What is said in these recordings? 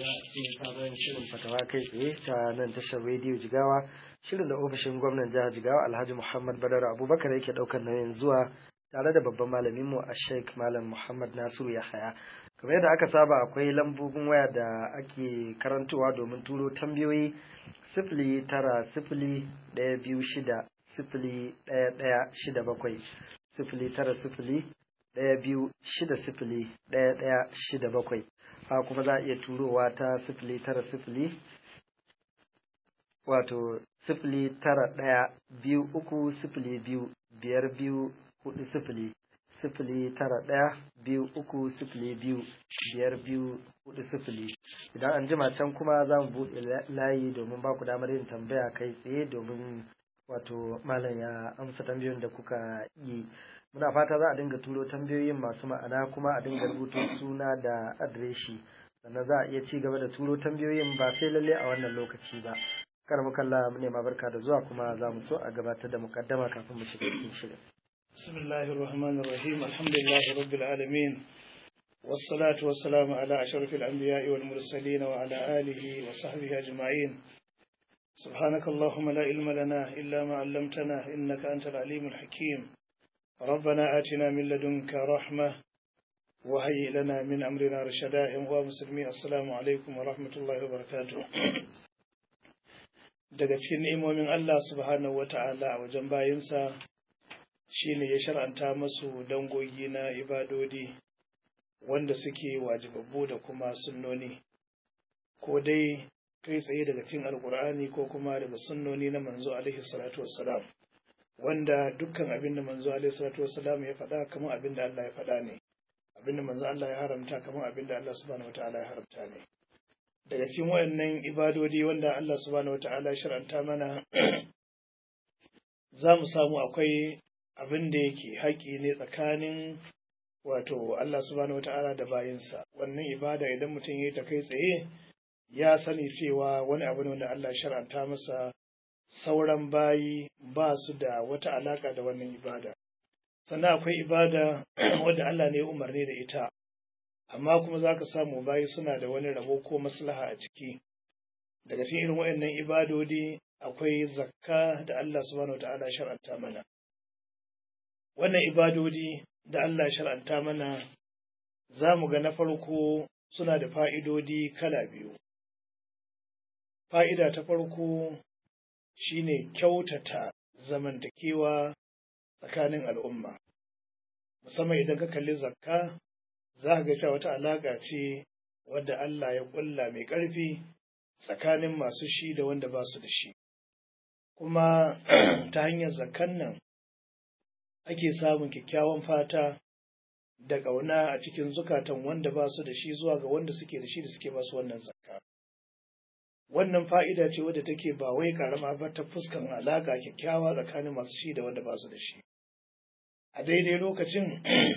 cikin sabon shirin fatawa kai tsaye ta nan tashar rediyo Jigawa, shirin da ofishin gwamnan jihar Jigawa Alhaji Muhammad Badar Abubakar yake daukar nauyin zuwa tare da babban malamin mu a Sheikh Malam Muhammad Nasiru Yahaya. Kamar yadda aka saba akwai lambobin waya da ake karantowa domin turo tambayoyi 09012601167 09012601167 kuma za a iya turowa ta 090 wato 09123025240 09123025240. Idan an jima can kuma za mu buɗe layi domin ba ku damar yin tambaya kai tsaye domin wato malam ya amsa tambayoyin da kuka yi. Muna fata za a dinga turo tambayoyin masu ma'ana kuma a dinga rubuto suna da adireshi, sannan za a iya ci gaba da turo tambayoyin ba sai lalle a wannan lokaci ba. Kar mu kalla mu nema barka da zuwa kuma za mu so a gabatar da mukaddama kafin mu shiga cikin shirin. Bismillahir Rahmanir Rahim. Alhamdulillahi Rabbil Alamin. Wassalatu wassalamu ala ashrafil anbiya'i wal mursalin wa ala alihi wa sahbihi ajma'in. سبحانك اللهم لا علم لنا إلا ما علمتنا إنك أنت العليم الحكيم. ربنا آتنا من لدنك رحمة وهيئ لنا من أمرنا رشدا. ومسلمين السلام عليكم ورحمة الله وبركاته. daga cikin ni'imomin Allah subhanahu wata'ala a wajen bayinsa shine ya shar'anta masu dangogi na ibadodi wanda suke wajibabbu da kuma sunnoni, ko dai kai tsaye daga cikin alkur'ani ko kuma daga sunnoni na manzo alaihi salatu wassalam, wanda dukkan abin da manzo alaihi salatu wassalam ya faɗa kamar abin da Allah ya faɗa ne, abin da manzo Allah ya haramta kamar abin da Allah subhanahu wataala ya haramta ne. Daga cikin wayannan ibadodi wanda Allah subhanahu wataala ya shar'anta mana za mu samu akwai abin da yake haƙi ne tsakanin wato Allah subhanahu wataala da bayinsa. Wannan ibada idan mutum ya yi ta kai tsaye ya sani cewa wani abu ne wanda Allah ya shar'anta masa, sauran bayi ba su da wata alaka da wannan ibada. Sannan akwai ibada wadda Allah ne ya umarni da ita, amma kuma za ka samu bayi suna da wani rabo ko maslaha a ciki. Daga cikin irin waɗannan ibadodi akwai zakka da Allah subhanahu wataala ya shar'anta mana. Wannan ibadodi da Allah ya shar'anta mana za mu ga na farko suna da fa'idodi kala biyu. Fa'ida ta farko shine kyautata zamantakewa tsakanin al'umma, musamman idan ka kalli zakka za ka ga cewa wata alaƙa ce wadda Allah ya ƙulla mai ƙarfi tsakanin masu shi da wanda ba su da shi. Kuma ta hanyar zakkan nan ake samun kyakkyawan fata da ƙauna a cikin zukatan wanda ba su da shi zuwa ga wanda suke da shi da suke ba su wannan zakka. Wannan fa'ida ce wadda take ba wai karama ba ta fuskan alaƙa kyakkyawa tsakanin masu shi da wanda ba su da shi. A daidai lokacin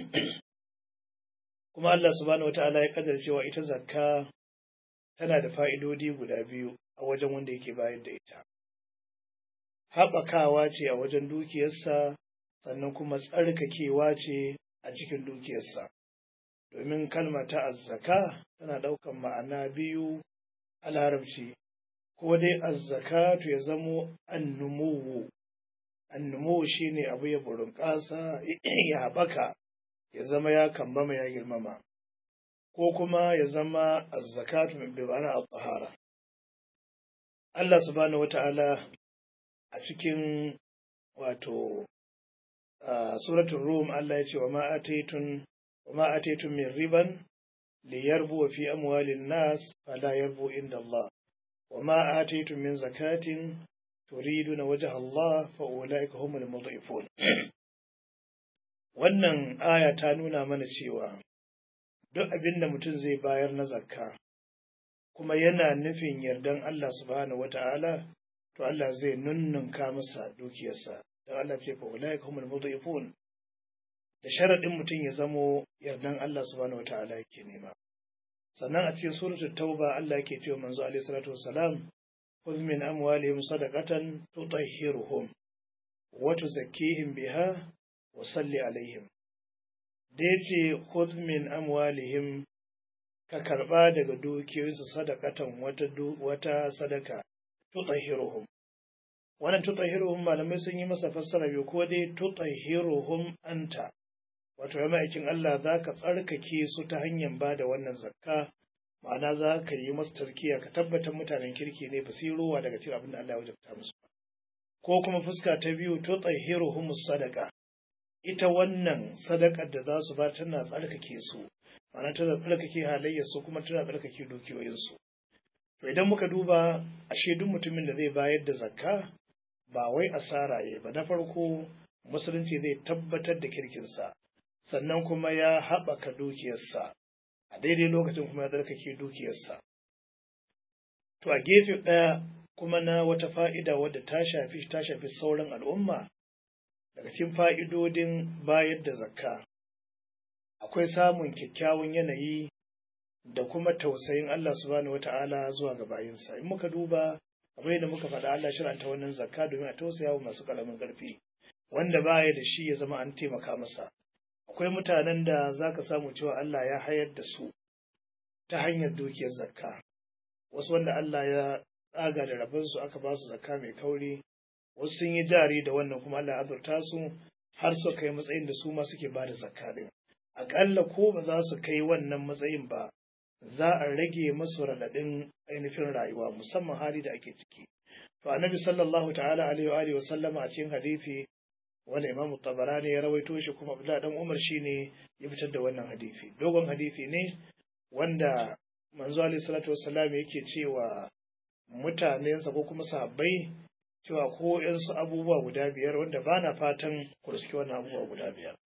kuma Allah subhanahu wata'ala ya kaddara cewa ita zakka tana da fa'idodi guda biyu a wajen wanda yake bayar da ita. Haɓakawa ce a wajen dukiyarsa, sannan kuma tsarkakewa ce a cikin dukiyarsa. Domin kalma ta azzaka tana ɗaukan ma'ana biyu a larabci, ko dai azzakatu ya zamo annumuwu. Annumuwu shine abu ya burunƙasa ya haɓaka, ya zama ya kambama ya girmama, ko kuma ya zama azzakatu bi ma'ana at-tahara. Allah subhanahu wata'ala a cikin wato suratul Rum Allah ya ce wa ma ataytum min riban liyarbu fi amwalin nas fala yarbu inda Allah wa ma ataytum min zakatin turiduna wajha Allah fa ulaika humul mudhifun. Wannan aya ta nuna mana cewa duk abin da mutum zai bayar na zakka kuma yana nufin yardan Allah subhanahu wata'ala, to Allah zai nunnunka masa dukiyarsa. Dan Allah ce fa ulaika humul mudhifun. Da sharadin mutum ya zamo yardan Allah subhanahu wata'ala yake nema. Sannan a cikin suratul Tauba Allah yake cewa manzo alaihi salatu wassalam, khudh min amwalihim sadaqatan tutahhiruhum wa tuzakkihim biha wa salli alaihim. Da yace khudh min amwalihim ka karɓa daga dukiyoyinsu sadakatan wata sadaka tutahhiruhum. Wannan tutahhiruhum malamai sun yi masa fassara biyu, ko dai tutahhiruhum anta, wato ya ma'aikin Allah za ka tsarkake su ta hanyar ba da wannan zakka, ma'ana za ka yi masu tazkiya ka tabbatar mutanen kirki ne ba su yi rowa daga cikin abin da Allah ya wajabta musu. Ko kuma fuska ta biyu tutahhiruhum sadaka, ita wannan sadakar da za su ba tana tsarkake su, ma'ana tana tsarkake halayyarsu kuma tana tsarkake dukiyoyinsu. To idan muka duba, ashe duk mutumin da zai bayar da zakka ba wai asara ya ba. Na farko musulunci zai tabbatar da kirkinsa, sannan kuma ya haɓaka dukiyarsa a daidai lokacin kuma ya tsarkake dukiyarsa. To a gefe ɗaya kuma na wata fa'ida wadda ta shafi sauran al'umma, daga cikin fa'idodin bayar da zakka akwai samun kyakkyawan yanayi da kuma tausayin Allah subhanahu wata'ala zuwa ga bayinsa. In muka duba, kamar yadda muka faɗa, Allah shiranta wannan zakka domin a tausaya wa masu ƙaramin ƙarfi, wanda baya da shi ya zama an taimaka masa. Akwai mutanen da za ka samu cewa Allah ya hayar da su ta hanyar dukiyar zakka, wasu wanda Allah ya tsaga da rabonsu aka ba su zakka mai kauri, wasu sun yi jari da wannan kuma Allah ya azurta su har su kai matsayin da su ma suke ba da zakka din. Aƙalla ko ba za su kai wannan matsayin ba, za a rage masu raɗaɗin ainihin rayuwa, musamman hali da ake ciki. To annabi sallallahu ta'ala alaihi wa sallama a cikin hadisi wanda Imam Tabarani ya rawaito shi, kuma Abdullah dan Umar shine ya fitar da wannan hadisi. Dogon hadisi ne wanda manzo alaihi salatu wassalam yake cewa mutanensa ko kuma sahabbai cewa ko yansu abubuwa guda biyar wanda bana fatan ku riski wannan abubuwa guda biyar.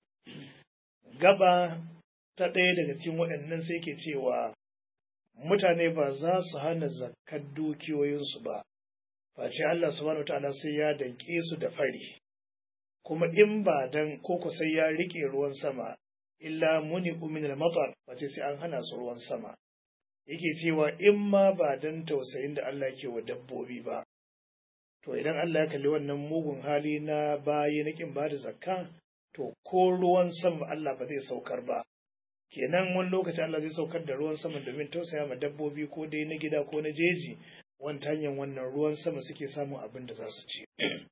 Gaba ta ɗaya daga cikin waɗannan sai ke cewa mutane ba za su hana zakkar dukiyoyinsu ba, face Allah subhanahu wataala sai ya danƙe su da fari, kuma in ba dan koko sai ya rike ruwan sama, illa muni min al-matar, face sai an hana su ruwan sama. Yake cewa in ma ba dan tausayin da Allah ke wa dabbobi ba, to idan Allah ya kalli wannan mugun hali na bayi na kin ba da zakka, to ko ruwan sama Allah ba zai saukar ba. Kenan wani lokaci Allah zai saukar da ruwan sama domin tausaya ma dabbobi ko dai na gida ko na jeji, wani hanyar wannan ruwan sama suke samun abin da za su ci.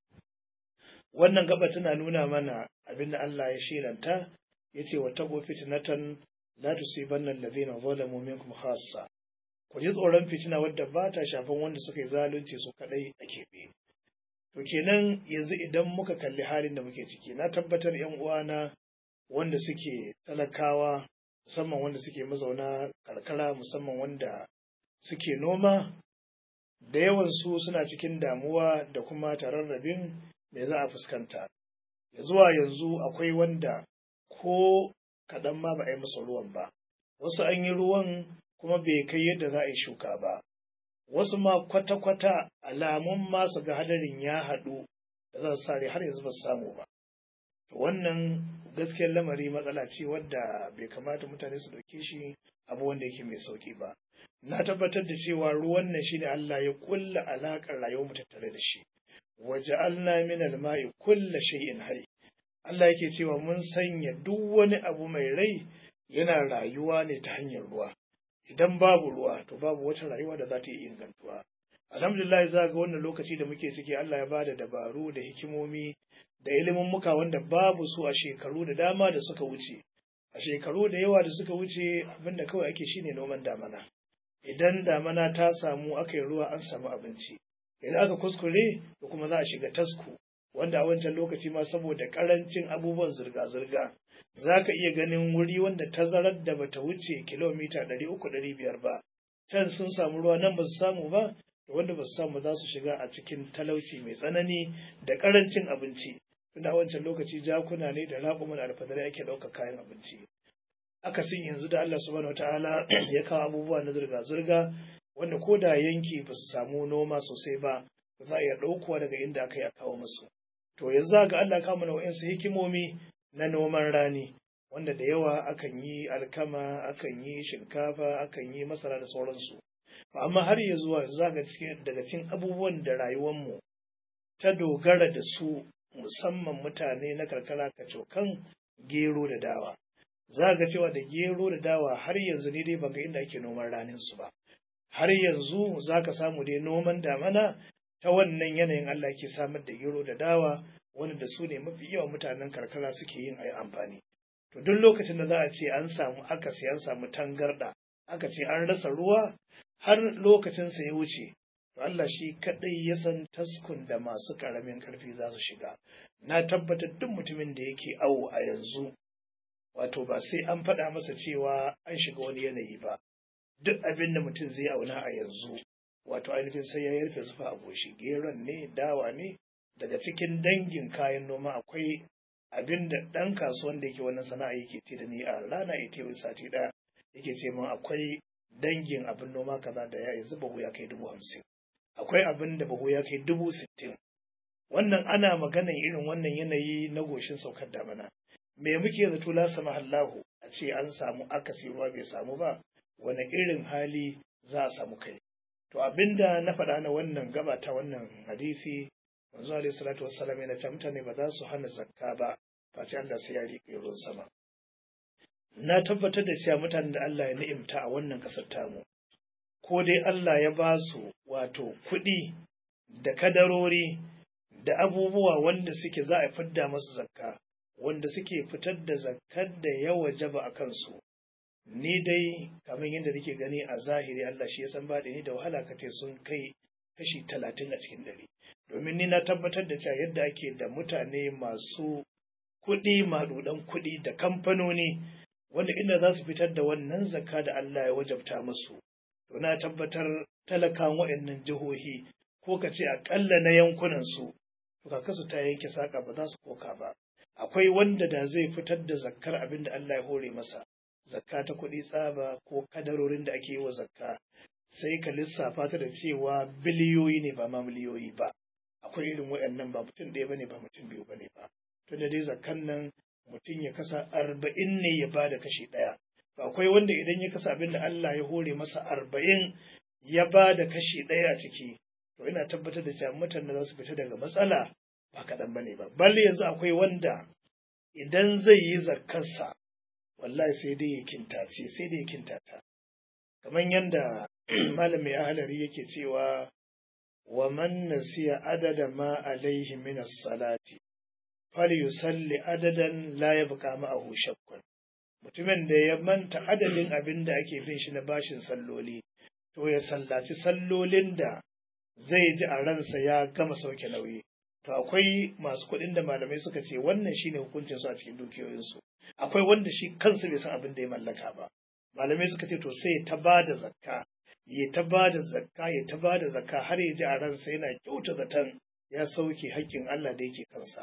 Wannan gaba tana nuna mana abin da Allah ya shiranta, ya ce wa taqu fitnatan la tusibanna alladhina zalamu minkum khassa. Ku ji tsoron fitina wadda ba ta shafan wanda suka yi zalunci su kadai a keɓe. To kenan yanzu idan muka kalli halin da muke ciki, na tabbatar ‘yan uwana wanda suke talakawa, musamman wanda suke mazauna karkara, musamman wanda suke noma, da yawan su suna cikin damuwa da kuma tararrabin me za a fuskanta. Ya zuwa yanzu akwai wanda ko kaɗan ma ba a yi masa ruwan ba, wasu an yi ruwan kuma bai kai yadda za a yi shuka ba, wasu ma kwata-kwata alamun ma su ga hadarin ya haɗu da za su sare har yanzu ba su samu ba. Wannan gaskiyar lamari matsala ce wadda bai kamata mutane su ɗauke shi abu wanda yake mai sauƙi ba. Na tabbatar da cewa ruwan nan shine Allah ya kulla alaƙar rayuwar mu tattare da shi. Waja'alna min al-ma'i kulla shay'in hayy. Allah yake cewa mun sanya duk wani abu mai rai yana rayuwa ne ta hanyar ruwa. Idan babu ruwa to babu wata rayuwa da za ta yi ingantuwa. Alhamdulillah, za ga wannan lokaci da muke ciki Allah ya bada dabaru da hikimomi da ilimin muka wanda babu su a shekaru da dama da suka wuce. A shekaru da yawa da suka wuce abinda kawai ake shine noman damana. Idan damana ta samu aka yi ruwa an samu abinci. Idan aka kuskure to kuma za a shiga tasku, wanda a wancan lokaci ma saboda karancin abubuwan zirga-zirga za ka iya ganin wuri wanda tazarar da bata wuce kilomita 300-500 ba, can sun samu ruwa nan ba su samu ba, da wanda ba su samu za su shiga a cikin talauci mai tsanani da karancin abinci. Tunda a wancan lokaci jakuna ne da raƙuma da alfadarai ake ɗaukar kayan abinci. Akasin yanzu da Allah subhanahu wataala ya kawo abubuwa na zirga-zirga wanda ko da yanki ba su samu noma sosai ba, za a iya ɗaukowa daga inda aka yi a kawo musu. To yanzu ga Allah kawo mana wa'insu hikimomi na noman rani, wanda da yawa akan yi alkama, akan yi shinkafa, akan yi masara da sauransu. Amma har ya zuwa za ga daga cikin abubuwan da rayuwarmu ta dogara da su, musamman mutane na karkara kacokan, gero da dawa. za ga cewa da gero da dawa har yanzu ne dai ban ga inda ake noman ranin su ba. Har yanzu za ka samu dai noman damana ta wannan yanayin Allah ke samar da gero da dawa wanda su ne mafi yawan mutanen karkara suke yin amfani. To duk lokacin da za a ce an samu akasi an samu tangarda aka ce an rasa ruwa har lokacinsa ya wuce, to Allah shi kaɗai ya san taskun da masu ƙaramin ƙarfi za su shiga. Na tabbatar duk mutumin da yake awo a yanzu, wato ba sai an faɗa masa cewa an shiga wani yanayi ba. Duk abin da mutum zai auna a yanzu, wato ainihin sai ya yarfe zufa a goshi, geron ne, dawa ne, daga cikin dangin kayan noma akwai abin da ɗan kasuwan da yake wannan sana'a yake ce da ni a rana ita yau sati ɗaya yake ce min akwai dangin abin noma kaza da ya yanzu bahu ya kai 50,000, akwai abin da bahu ya kai 60,000. Wannan ana maganan irin wannan yanayi na goshin saukar damana. Me muke zato la sama Allahu a ce an samu akasi ruwa bai samu ba, wani irin hali za a samu kai. To abinda na faɗa na wannan gaba ta wannan hadisi, manzo alaihi salatu wassalam yana ta mutane ba za su hana zakka ba face Allah sai ya riƙe ruwan sama. Na tabbatar da cewa mutanen da Allah ya ni'imta a wannan ƙasar tamu, ko dai Allah ya ba su wato kuɗi da kadarori da abubuwa wanda suke za a fidda masu zakka, wanda suke fitar da zakkar da ya wajaba a kansu. Ni dai kamar yadda nake gani a zahiri Allah shi ya san baɗi ni da wahala ka ce sun kai kashi 30 a cikin 100. Domin ni na tabbatar da cewa yadda ake da mutane masu kuɗi maɗuɗan kuɗi da kamfanoni wanda inda za su fitar da wannan zakka da Allah ya wajabta musu, to na tabbatar talakan waɗannan jihohi ko ka ce aƙalla na yankunan su, to kakasu ta yanke saƙa ba za su koka ba. Akwai wanda da zai fitar da zakkar abin da Allah ya hore masa, zakka ta kuɗi tsaba ko kadarorin da ake yi wa zakka, sai ka lissafa ta da cewa biliyoyi ne ba ma miliyoyi ba. Akwai irin waɗannan ba mutum ɗaya bane ba mutum biyu bane ba. Tunda dai zakkan nan mutum ya kasa 40 ne ya bada kashi ɗaya. To akwai wanda idan ya kasa abin da Allah ya hore masa 40 ya bada kashi ɗaya a ciki, to ina tabbatar da cewa mutane za su fita daga matsala ba kaɗan bane ba. Balle yanzu akwai wanda idan zai yi zakkarsa wallahi sai dai ya kintace, sai dai ya kintata. Kamar yadda malamin ahalari yake cewa wa man nasiya adada ma alaihi min as-salati falyusalli adadan la yabqa ma'ahu shakkun. Mutumin da ya manta adadin abin da ake bin shi na bashin salloli, to ya sallaci sallolin da zai ji a ransa ya gama sauke nauyi. To akwai masu kuɗin da malamai suka ce wannan shine hukuncin su a cikin dukiyoyinsu. Akwai wanda shi kansa bai san abin da ya mallaka ba. Malamai suka ce to sai ta ba da zakka, ya ta ba da zakka, ya ta ba da zakka har ya ji a ransa yana kyauta zaton ya sauke haƙƙin Allah da yake kansa.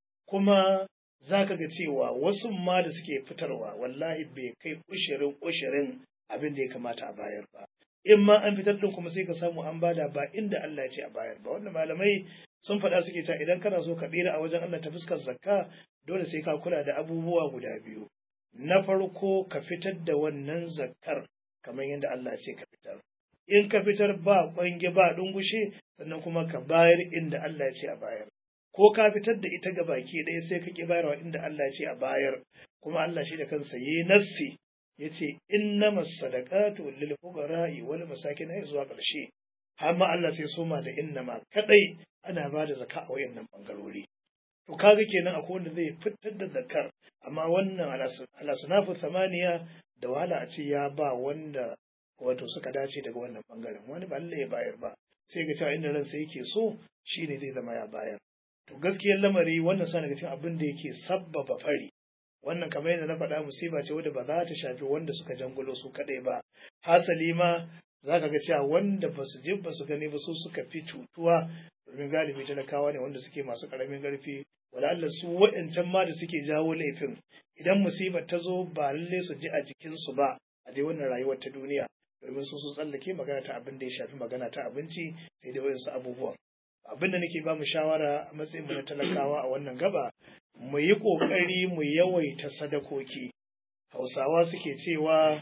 Kuma za ka ga cewa wasu ma da suke fitarwa wallahi bai kai ushirin abin da ya kamata a bayar ba. In ma an fitar din kuma sai ka samu an bada ba inda Allah ya ce a bayar ba. Wanda malamai sun faɗa suke cewa idan kana so ka ɗira a wajen Allah ta fuskar zakka, dole sai ka kula da abubuwa guda biyu. Na farko ka fitar da wannan zakkar kamar yadda Allah ya ce ka fitar. In ka fitar ba kwange ba dungushe, sannan kuma ka bayar inda Allah ya ce a bayar. Ko ka fitar da ita ga baki ɗaya sai ka ƙi bayarwa inda Allah ya ce a bayar, kuma Allah shi da kansa yi nassi ya ce innamas sadaqatu lil fuqara'i wal masakin har zuwa ƙarshe. Har ma Allah sai soma da innama kadai ana ba da zakka a wayannan bangarori. To kaga kenan akwai wanda zai fitar da zakkar, amma wannan alasnafu samaniya da wahala a ce ya ba wanda wato suka dace daga wannan bangaren. Wani ba Allah ya bayar ba, sai ga cewa inda ransa yake so shine zai zama ya bayar. To gaskiyar lamari wannan sa daga cikin abin da yake sabbaba fari. Wannan kamar yadda na faɗa musiba ce wadda ba za ta shafi wanda suka jangulo su kaɗai ba. Hasali ma za ka ga cewa wanda ba su je ba su gani ba su suka fi cutuwa, domin galibi talakawa ne wanda suke masu ƙaramin ƙarfi. Wala Allah su waɗancan ma da suke jawo laifin, idan musibar ta zo ba lalle su ji a jikinsu ba a dai wannan rayuwar ta duniya, domin su tsallake magana ta abin da ya shafi magana ta abinci sai dai wayansu abubuwan. Abin da nake ba mu shawara a matsayin mu na talakawa a wannan gaba, mu yi ƙoƙari mu yawaita sadakoki. Hausawa suke cewa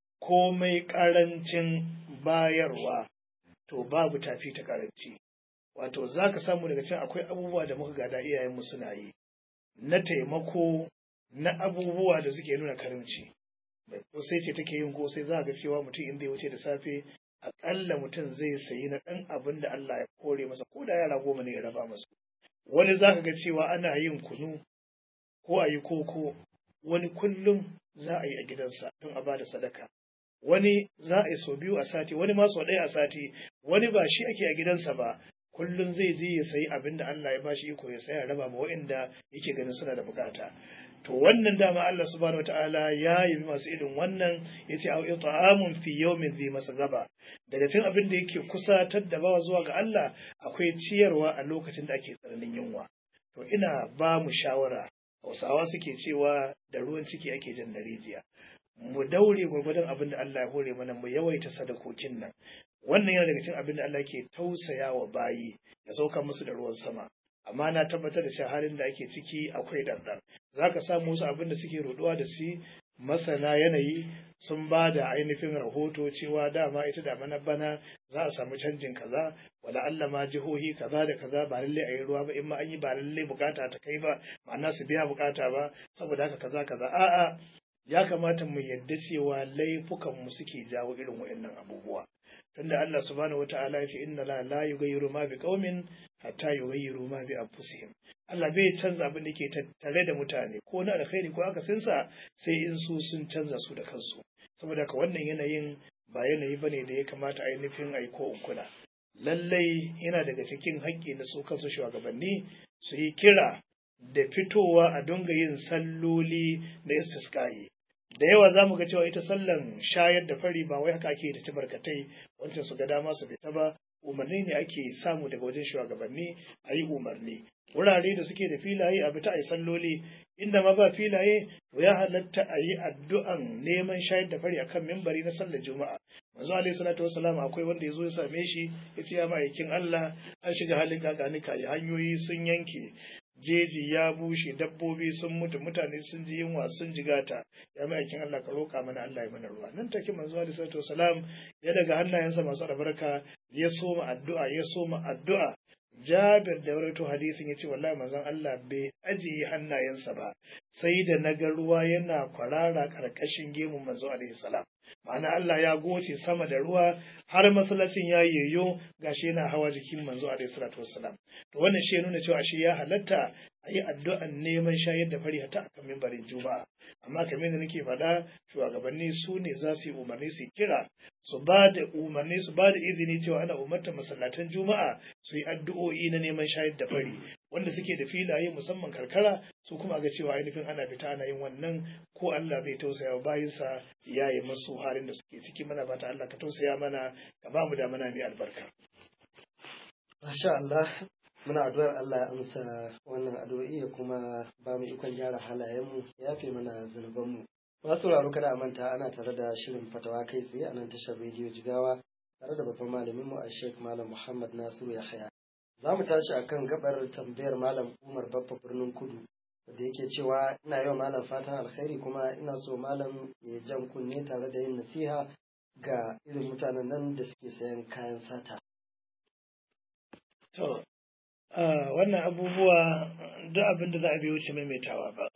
komai ƙarancin bayarwa to babu tafi ta ƙaranci. Wato za ka samu daga can akwai abubuwa da muka gada iyayenmu suna yi na taimako na abubuwa da suke nuna karimci. Mai kosai ce take yin kosai, za ga cewa mutum in zai wuce da safe aƙalla mutum zai sayi na ɗan abin da Allah ya kore masa, ko da yara 10 ne ya raba masu. Wani za ka ga cewa ana yin kunu ko a yi koko, wani kullum za a yi a gidansa don a bada sadaka. Wani za a yi sau 2 a sati, wani ma sau 1 a sati, wani ba shi ake a gidansa ba, kullum zai je ya sayi abin da Allah ya bashi iko ya saya raba ma waɗanda yake ganin suna da bukata. To wannan dama Allah subhanahu wataala ya yi masu irin wannan, yace au it'amun fi yawmin dhi masgaba. Daga cikin abin da yake kusatar da bawa zuwa ga Allah akwai ciyarwa a lokacin da ake tsananin yunwa. To ina ba mu shawara, Hausawa suke cewa da ruwan ciki ake jan da rijiya. Mu daure gwargwadon abin da Allah ya hore mana, mu yawaita sadakokin nan. Wannan yana daga cikin abin da Allah ke tausaya wa bayi, ya sauka musu da ruwan sama. Amma na tabbatar da cewa halin da ake ciki akwai ɗanɗan. Za ka samu wasu abin da suke roɗuwa da shi, masana yanayi sun ba da ainihin rahoto cewa dama ita damana bana za a samu canjin kaza, wala Allah ma jihohi kaza da kaza ba lallai a yi ruwa ba, in ma an yi ba lallai bukata ta kai ba, ma'ana su biya bukata ba, saboda haka kaza kaza. A'a, ya kamata mu yadda cewa laifukan mu suke jawo irin waɗannan abubuwa. Tunda Allah subhanahu wata'ala ya ce inna la yughayyiru ma biqaumin hatta yughayyiru ma bi anfusihim. Allah bai canza abin da ke tattare da mutane ko na alkhairi ko akasinsa sai in su sun canza su da kansu. Saboda haka wannan yanayin ba yanayi bane da ya kamata ainihin ai ko kula. Lallai yana daga cikin haƙƙi na su kansu shugabanni su yi kira da fitowa a dinga yin salloli na istisqa'i. Da yawa za mu ga cewa ita sallan shayar da fari ba wai haka ake da ta barkatai wancan su ga dama su fita ba, umarni ne ake samu daga wajen shugabanni a yi umarni. Wurare da suke da filaye a fita a yi salloli, inda ma ba filaye to ya halatta a yi addu'an neman shayar da fari akan mimbari na sallar juma'a. Manzo alaihi salatu wassalam akwai wanda ya zo ya same shi ya ce ya ma'aikin Allah, an shiga halin kakanika, hanyoyi sun yanke, jeji ya bushe, dabbobi sun mutu, mutane sun ji yunwa sun jigata, ya ma'aikin Allah ka roƙa mana Allah ya mana ruwa. Nan take manzo alaihi salatu wassalam ya daga hannayensa masu albarka ya soma addu'a. Jabir da rawaito hadisin yace wallahi manzon Allah bai ajiye hannayensa ba sai da naga ruwa yana kwarara karkashin gemun manzo alaihi salam. Ma'ana Allah ya goce sama da ruwa har masallacin ya yayyo gashi yana hawa jikin manzo alaihi salatu wassalam. To wannan shi nuna cewa shi ya halatta a yi addu'an neman shayar da fari hata akan mimbarin juma'a. Amma kamar da nake faɗa, shugabanni su ne za su yi umarni su kira, su ba da umarni su ba da izini cewa ana umartar masallatan juma'a su yi addu'o'i na neman shayar da fari. Wanda suke da filaye musamman karkara su kuma ga cewa ainihin ana fita ana yin wannan, ko Allah bai tausaya wa bayinsa ya yi musu halin da suke ciki. Mana fata Allah ka tausaya mana, ka ba mu da mana mai albarka. Masha Allah, muna addu'ar Allah ya amsa wannan addu'o'i ya kuma ba mu ikon gyara halayenmu, ya fi mana zunubanmu. Masu sauraro kada a manta ana tare da shirin fatawa kai tsaye a nan tashar rediyo Jigawa tare da babban malaminmu a Sheikh Malam Muhammad Nasiru Yahaya. Za mu tashi akan gabar tambayar Malam Umar Baffa Birnin Kudu da yake cewa ina yau Malam fatan alkhairi kuma ina so Malam ya jan kunne tare da yin nasiha ga irin mutanen nan da suke sayan kayan sata. To, wannan abubuwa duk abin da za a bi wuce maimaitawa ba.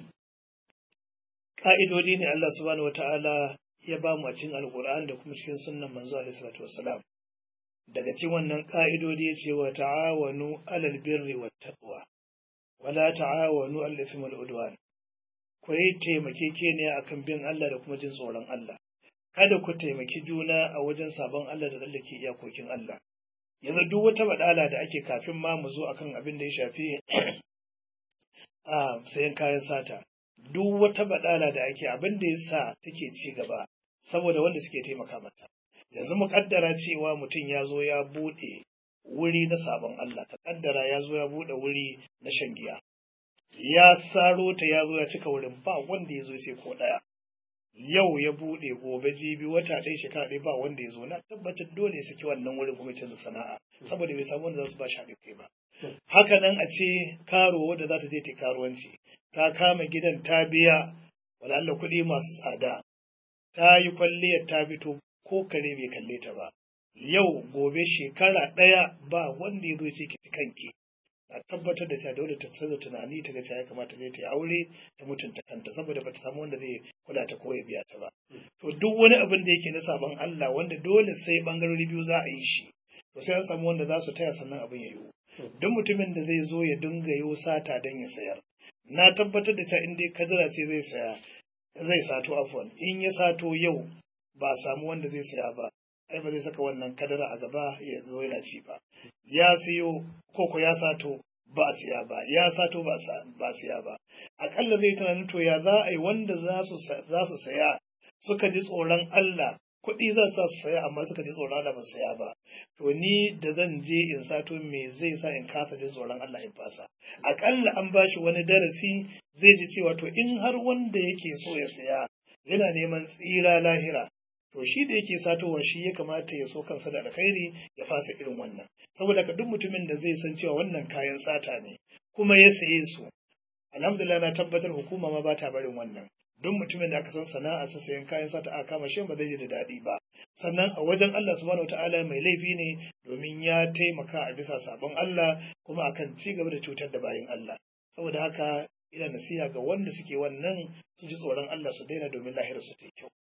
Ƙa'idodi ne Allah subhanahu wata'ala ya ba mu a cikin Alƙur'ani da kuma cikin sunnan manzo alaihi salatu wassalam. Daga cikin wannan ƙa'idodi ya ce wa ta'awanu alal birri wat taqwa wala ta'awanu alal ithmi wal udwan. Ku yi taimakekeniya akan bin Allah da kuma jin tsoron Allah. Kada ku taimaki juna a wajen sabon Allah da tsallake iyakokin Allah. Yanzu duk wata badala da ake kafin ma mu zo akan abin da ya shafi sayan kayan sata, duk wata badala da ake, abin da ya sa take ci gaba saboda wanda suke taimaka mata. Yanzu mu kaddara cewa mutum ya zo ya buɗe wuri na sabon Allah, ka kaddara ya zo ya buɗe wuri na shan giya, ya saro ta ya zo ya cika wurin, ba wanda ya zo sai ko ɗaya. Yau ya buɗe, gobe jibi, wata ɗaya, shekara ɗaya, ba wanda ya zo, na tabbatar dole ya saki wannan wurin kuma canza sana'a saboda bai samu wanda za su ba shi haɗin kai ba. Haka nan a ce karo wadda za ta je ta karuwanci, ta kama gidan ta biya wala Allah kuɗi masu tsada, ta yi kwalliyar ta fito ko kare bai kalle ta ba. Yau gobe shekara ɗaya ba wanda ya zo ce ki kanki. a tabbatar da cewa dole ta canza tunani ta ga cewa ya kamata zai ta yi aure ta mutunta kanta saboda bata samu wanda zai kula ta ko ya biya ta ba. To duk wani abin da yake na sabon Allah wanda dole sai bangarori biyu za a yi shi, to sai an samu wanda za su taya sannan abin ya yiwu. Duk mutumin da zai zo ya dinga yi sata don ya sayar, na tabbatar da cewa in dai kadara ce zai saya zai sato afwan, in ya sato yau ba a samu wanda zai saya ba, ai ba zai saka wannan kadara a gaba ya zo yana ci ba. Ya siyo koko ya sato ba a siya ba, ya sato ba a siya ba. Akalla zai tunanin to ya za a yi wanda za su saya suka ji tsoron Allah, kuɗi za su saya amma suka ji tsoron Allah ba su saya ba. To ni da zan je in sato me zai sa in kasa jin tsoron Allah in fasa. Akalla an bashi wani darasi zai ji cewa to in har wanda yake so ya saya yana neman tsira lahira, to shi da yake satowa shi ya kamata ya so kansa da alkhairi ya fasa irin wannan. Saboda ka duk mutumin da zai san cewa wannan kayan sata ne kuma ya saye su, alhamdulillah na tabbatar hukuma ma ba ta barin wannan. Duk mutumin da aka san sana'a sa sayan kayan sata aka kama shi ba zai ji da daɗi ba. Sannan a wajen Allah subhanahu wataala mai laifi ne domin ya taimaka a bisa sabon Allah kuma akan ci gaba da cutar da bayin Allah. Saboda haka ina nasiha ga wanda suke wannan su ji tsoron Allah su daina domin lahirar su ta yi kyau.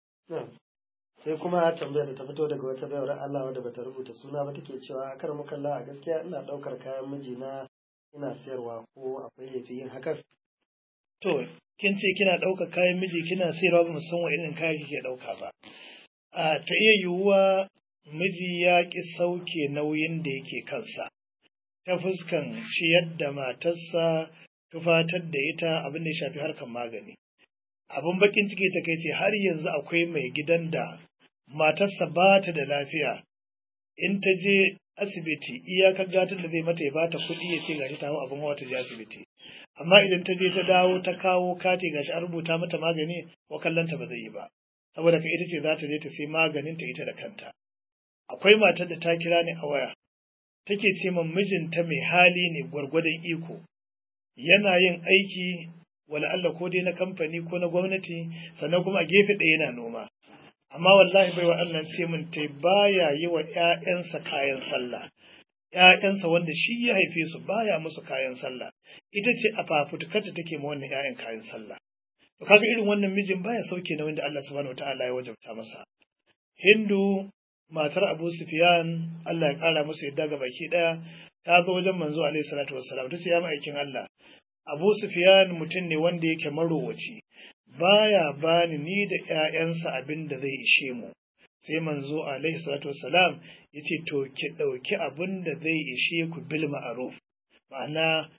Sai kuma tambayar da ta fito daga wata bayar Allah wadda bata rubuta suna ba take cewa akar mukalla a gaskiya ina ɗaukar kayan mijina ina sayarwa ko akwai yafi yin hakan. To kin ce kina ɗaukar kayan miji kina sayarwa ba musamman irin kaya kike ɗauka ba. Ta iya yiwuwa miji ya ƙi sauke nauyin da yake kansa ta fuskan ciyar da matarsa, tufatar da ita, abin da ya shafi harkar magani. Abin bakin ciki ta kai ce har yanzu akwai mai gidan da matarsa ba ta da lafiya, in ta je asibiti iyakar gatar da zai mata ya bata kuɗi ya ce gashi ta hau abin hawa ta je asibiti. Amma idan ta je ta dawo ta kawo kati gashi an rubuta mata magani ko kallonta ba zai yi ba. Saboda ka ita ce za ta je ta sai maganin ta ita da kanta. Akwai matar da ta kira ni a waya take ce min mijinta mai hali ne gwargwadon iko, yana yin aiki wala Allah ko dai na kamfani ko na gwamnati, sannan kuma a gefe ɗaya yana noma. Amma wallahi bai wa Allah ce min tai baya yi wa ƴaƴansa kayan sallah. ‘Ya'yansa wanda shi ya haife su baya musu kayan sallah, ita ce a fafutukarta take ma wannan ‘ya'yan kayan sallah. To kaga irin wannan mijin baya sauke na wanda Allah subhanahu wataala ya wajabta masa. Hindu matar Abu Sufyan Allah ya kara musu yadda ga baki daya ta zo wajen manzo alaihi salatu wassalam ta ce ya ma'aikin Allah, Abu Sufyan mutum ne wanda yake marowaci, baya bani ni da ‘ya'yansa abin da zai ishe mu. Sai manzo alaihi salatu wassalam ya ce to ki ɗauki abin da zai ishe ku bil ma'ruf, ma'ana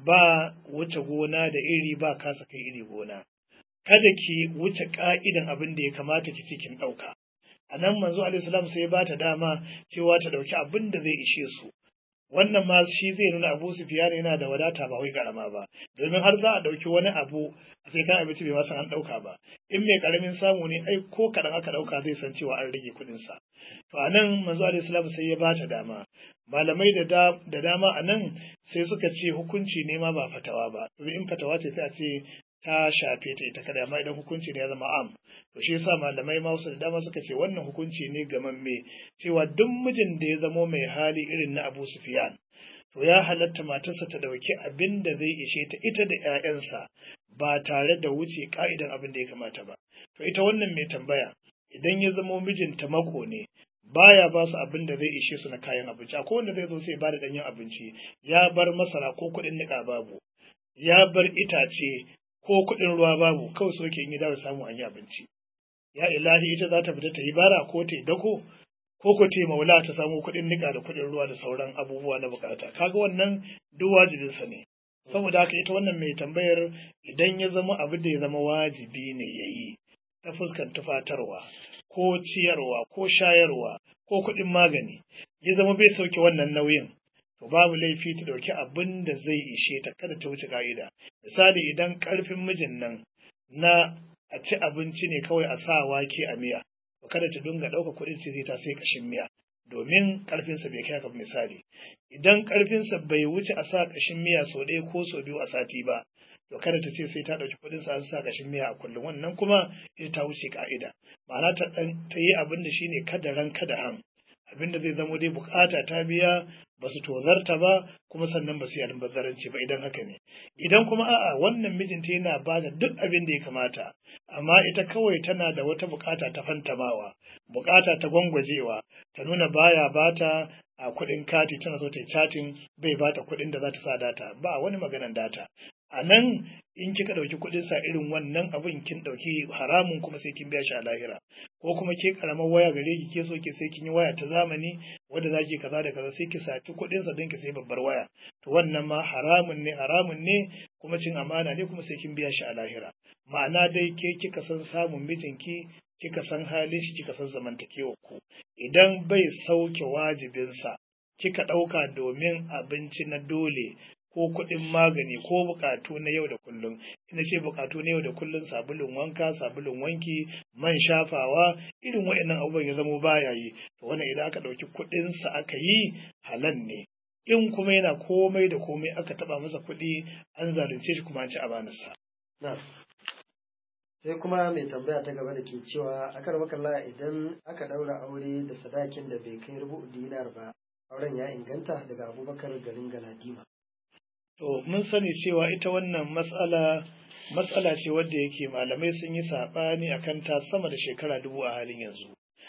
ba wuce gona da iri ba kasa kai iri gona. Kada ki wuce ka'idan abin da ya kamata ki ce kin ɗauka. A nan manzo alaihi salam sai ya ba ta dama cewa ta ɗauki abin da zai ishe su. Wannan ma shi zai nuna Abu Sufyan yana da wadata ba wai karama ba, domin har za a ɗauki wani abu a sai kan abinci bai ma san an ɗauka ba. In mai karamin samu ne ai ko kaɗan aka ɗauka zai san cewa an rage kuɗinsa. To a nan manzo alaihi salam sai ya ba ta dama. Malamai da dama a nan sai suka ce hukunci ne ma ba fatawa ba, domin in fatawa ce sai a ce ta shafe ta ita kada, amma idan hukunci ne ya zama am, to shi yasa malamai ma wasu da dama suka ce wannan hukunci ne gamamme, cewa duk mijin da ya zamo mai hali irin na Abu Sufyan to ya halatta matarsa ta dauki abin da zai ishe ta ita da ƴaƴansa ba tare da wuce ka'idan abin da ya kamata ba. To ita wannan mai tambaya idan ya zamo mijinta mako ne baya ba su abin da zai ishe su na kayan abinci, akwai wanda zai zo sai ba da danyen abinci, ya bar masara ko kuɗin niƙa babu, ya bar itace ko kuɗin ruwa babu, kawai so ke in yi dawo samu an yi abinci. Ya ilahi ita za ta fita ta yi bara ko ta yi dako ko ta yi maula ta samu kuɗin niƙa da kuɗin ruwa da sauran abubuwa na bukata. Kaga wannan duk wajibinsa ne. Saboda haka ita wannan mai tambayar idan ya zama abu da ya zama wajibi ne ya yi ta fuskan tufatarwa ko ciyarwa ko shayarwa ko kuɗin magani, ya zama bai sauke wannan nauyin, to babu laifi ta ɗauki abin da zai ishe ta, kada ta wuce ka'ida. Misali idan ƙarfin mijin nan na a ci abinci ne kawai a sa wake a miya, to kada ta dinga ɗauka kuɗin ce zai ta sai ƙashin miya, domin ƙarfinsa bai kai haka. Misali idan ƙarfinsa bai wuce a sa ƙashin miya sau ɗaya ko sau biyu a sati ba, to kada ta ce sai ta ɗauki kuɗin sa sa ƙashin miya a kullum, wannan kuma ita ta wuce ka'ida. Ma'ana ta yi abin da shine kada ran kada ham, abinda zai zamo dai bukata ta biya ba su tozarta ba kuma sannan ba su yi almubazzaranci ba idan haka ne. Idan kuma a'a wannan mijinta yana ba da duk abin da ya kamata amma ita kawai tana da wata bukata ta fantamawa, bukata ta gwangwajewa, ta nuna baya bata a kuɗin kati, tana so ta yi chatin bai bata kuɗin da za ta sa data, ba wani maganan data. A nan in kika ɗauki kuɗin sa irin wannan abin kin ɗauki haramun kuma sai kin biya shi a lahira, ko kuma ke karamar waya gare ki ke so ki sai kin yi waya ta zamani wadda za ki kaza da kaza sai ki saci kuɗin sa don ki sai babbar waya, to wannan ma haramun ne kuma cin amana ne kuma sai kin biya shi a lahira. Ma'ana dai ke kika san samun mijinki, kika san halin shi, kika san zamantakewar ku. Idan bai sauke wajibinsa kika ɗauka domin abinci na dole ko kuɗin magani ko buƙatu na yau da kullum, ina ce buƙatu na yau da kullum sabulun wanka, sabulun wanki, man shafawa, irin waɗannan abubuwan ya zamo baya yi, to wannan idan aka ɗauki kuɗinsa aka yi halal ne. In kuma yana komai da komai aka taɓa masa kuɗi an zalunce shi kuma an ci amanarsa. Sai kuma mai tambaya ta gaba da ke cewa akar makalla idan aka ɗaura aure da sadakin da bai kai rubu dinar ba, auren ya inganta, daga Abubakar garin Galadima. To mun sani cewa ita wannan matsala ce wadda yake malamai sun yi saɓani a kanta sama da shekara 1000 a halin yanzu.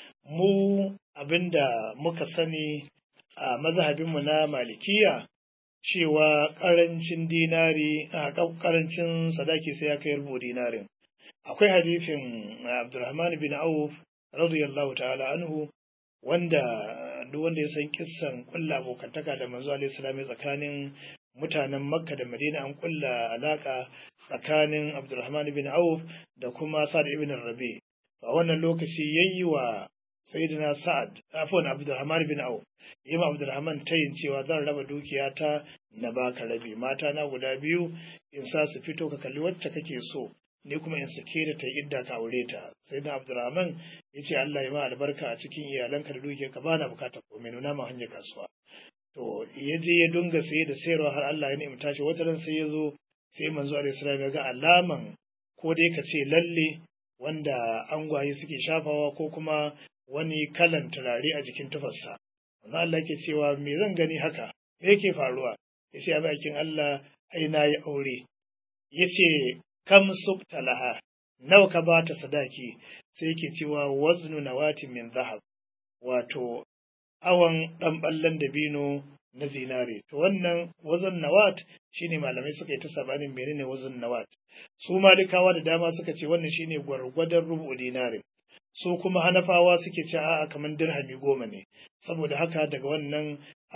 Mu abinda muka sani a mazhabinmu na malikiya cewa ƙarancin dinari a ƙarancin sadaki sai ya kai rubu dinarin. Akwai hadisin Abdurrahman bin Auf radiyallahu ta'ala anhu wanda duk wanda ya san kissan kulla abokantaka da manzo alaihi salam tsakanin mutanen Makka da Madina, an kulla alaka tsakanin Abdurrahman bin Auf da kuma Sa'ad ibn Rabi. A wannan lokaci yayi wa Sayyidina Abdurrahman bin Auf yi ma Abdurrahman tayin cewa zan raba dukiyata na baka rabi, mata na guda biyu in sa su fito ka kalli wacce kake so, ni kuma in sake da ta yi idda ka aure ta. Sayyidina Abdurrahman ya ce Allah ya ma albarka a cikin iyalanka da dukiyarka, ba na bukatar komai, nuna ma hanyar kasuwa. To ya je ya dunga saye da sayarwa har Allah ya ni'imta shi. Wata ran sai ya zo sai manzo alaihi salam ya ga alaman ko dai ka ce lalle wanda angwaye suke shafawa ko kuma wani kalan turare a jikin tufarsa. Manzo Allah yake cewa me zan gani haka, me yake faruwa? Yace a bakin Allah ai na yi aure. Yace kam subta laha, nawa ka bata sadaki? Sai yake cewa waznu nawati min zahab, wato awan ɗan ɓallen dabino na zinare. To wannan wazan nawat shine malamai suka yi ta sabanin menene wazan nawat. Su malikawa da dama suka ce wannan shine gwargwadon rubu dinare. Su kuma hanafawa suke ce a'a kamar dirhami 10 ne. Saboda haka daga wannan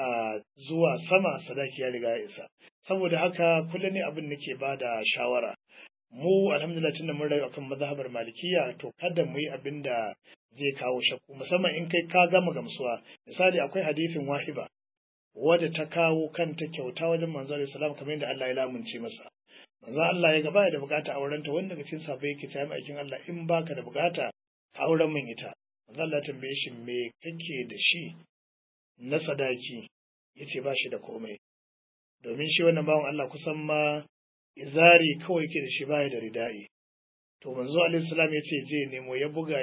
zuwa sama sadaki ya riga ya isa. Saboda haka kullum ne abin nake ba da shawara. Mu alhamdulillah tunda mun rayu akan mazhabar malikiya, to kada mu yi abin da zai kawo shakku, musamman in kai ka gama gamsuwa. Misali akwai hadisin Wahiba wadda ta kawo kanta kyauta wajen manzo alaihi salam kamar yadda Allah ya lamunce masa. Manzo Allah ya gaba da bukata auren ta, wanda daga cikin sahabbai yake ta aikin Allah in baka da bukata ka auren min ita. Manzo Allah ya tambaye shi me kake da shi na sadaki, yace ba shi da komai. Domin shi wannan bawan Allah kusan ma izari kawai yake da shi baya da rida'i. To manzo alaihi salam yace je nemo, ya buga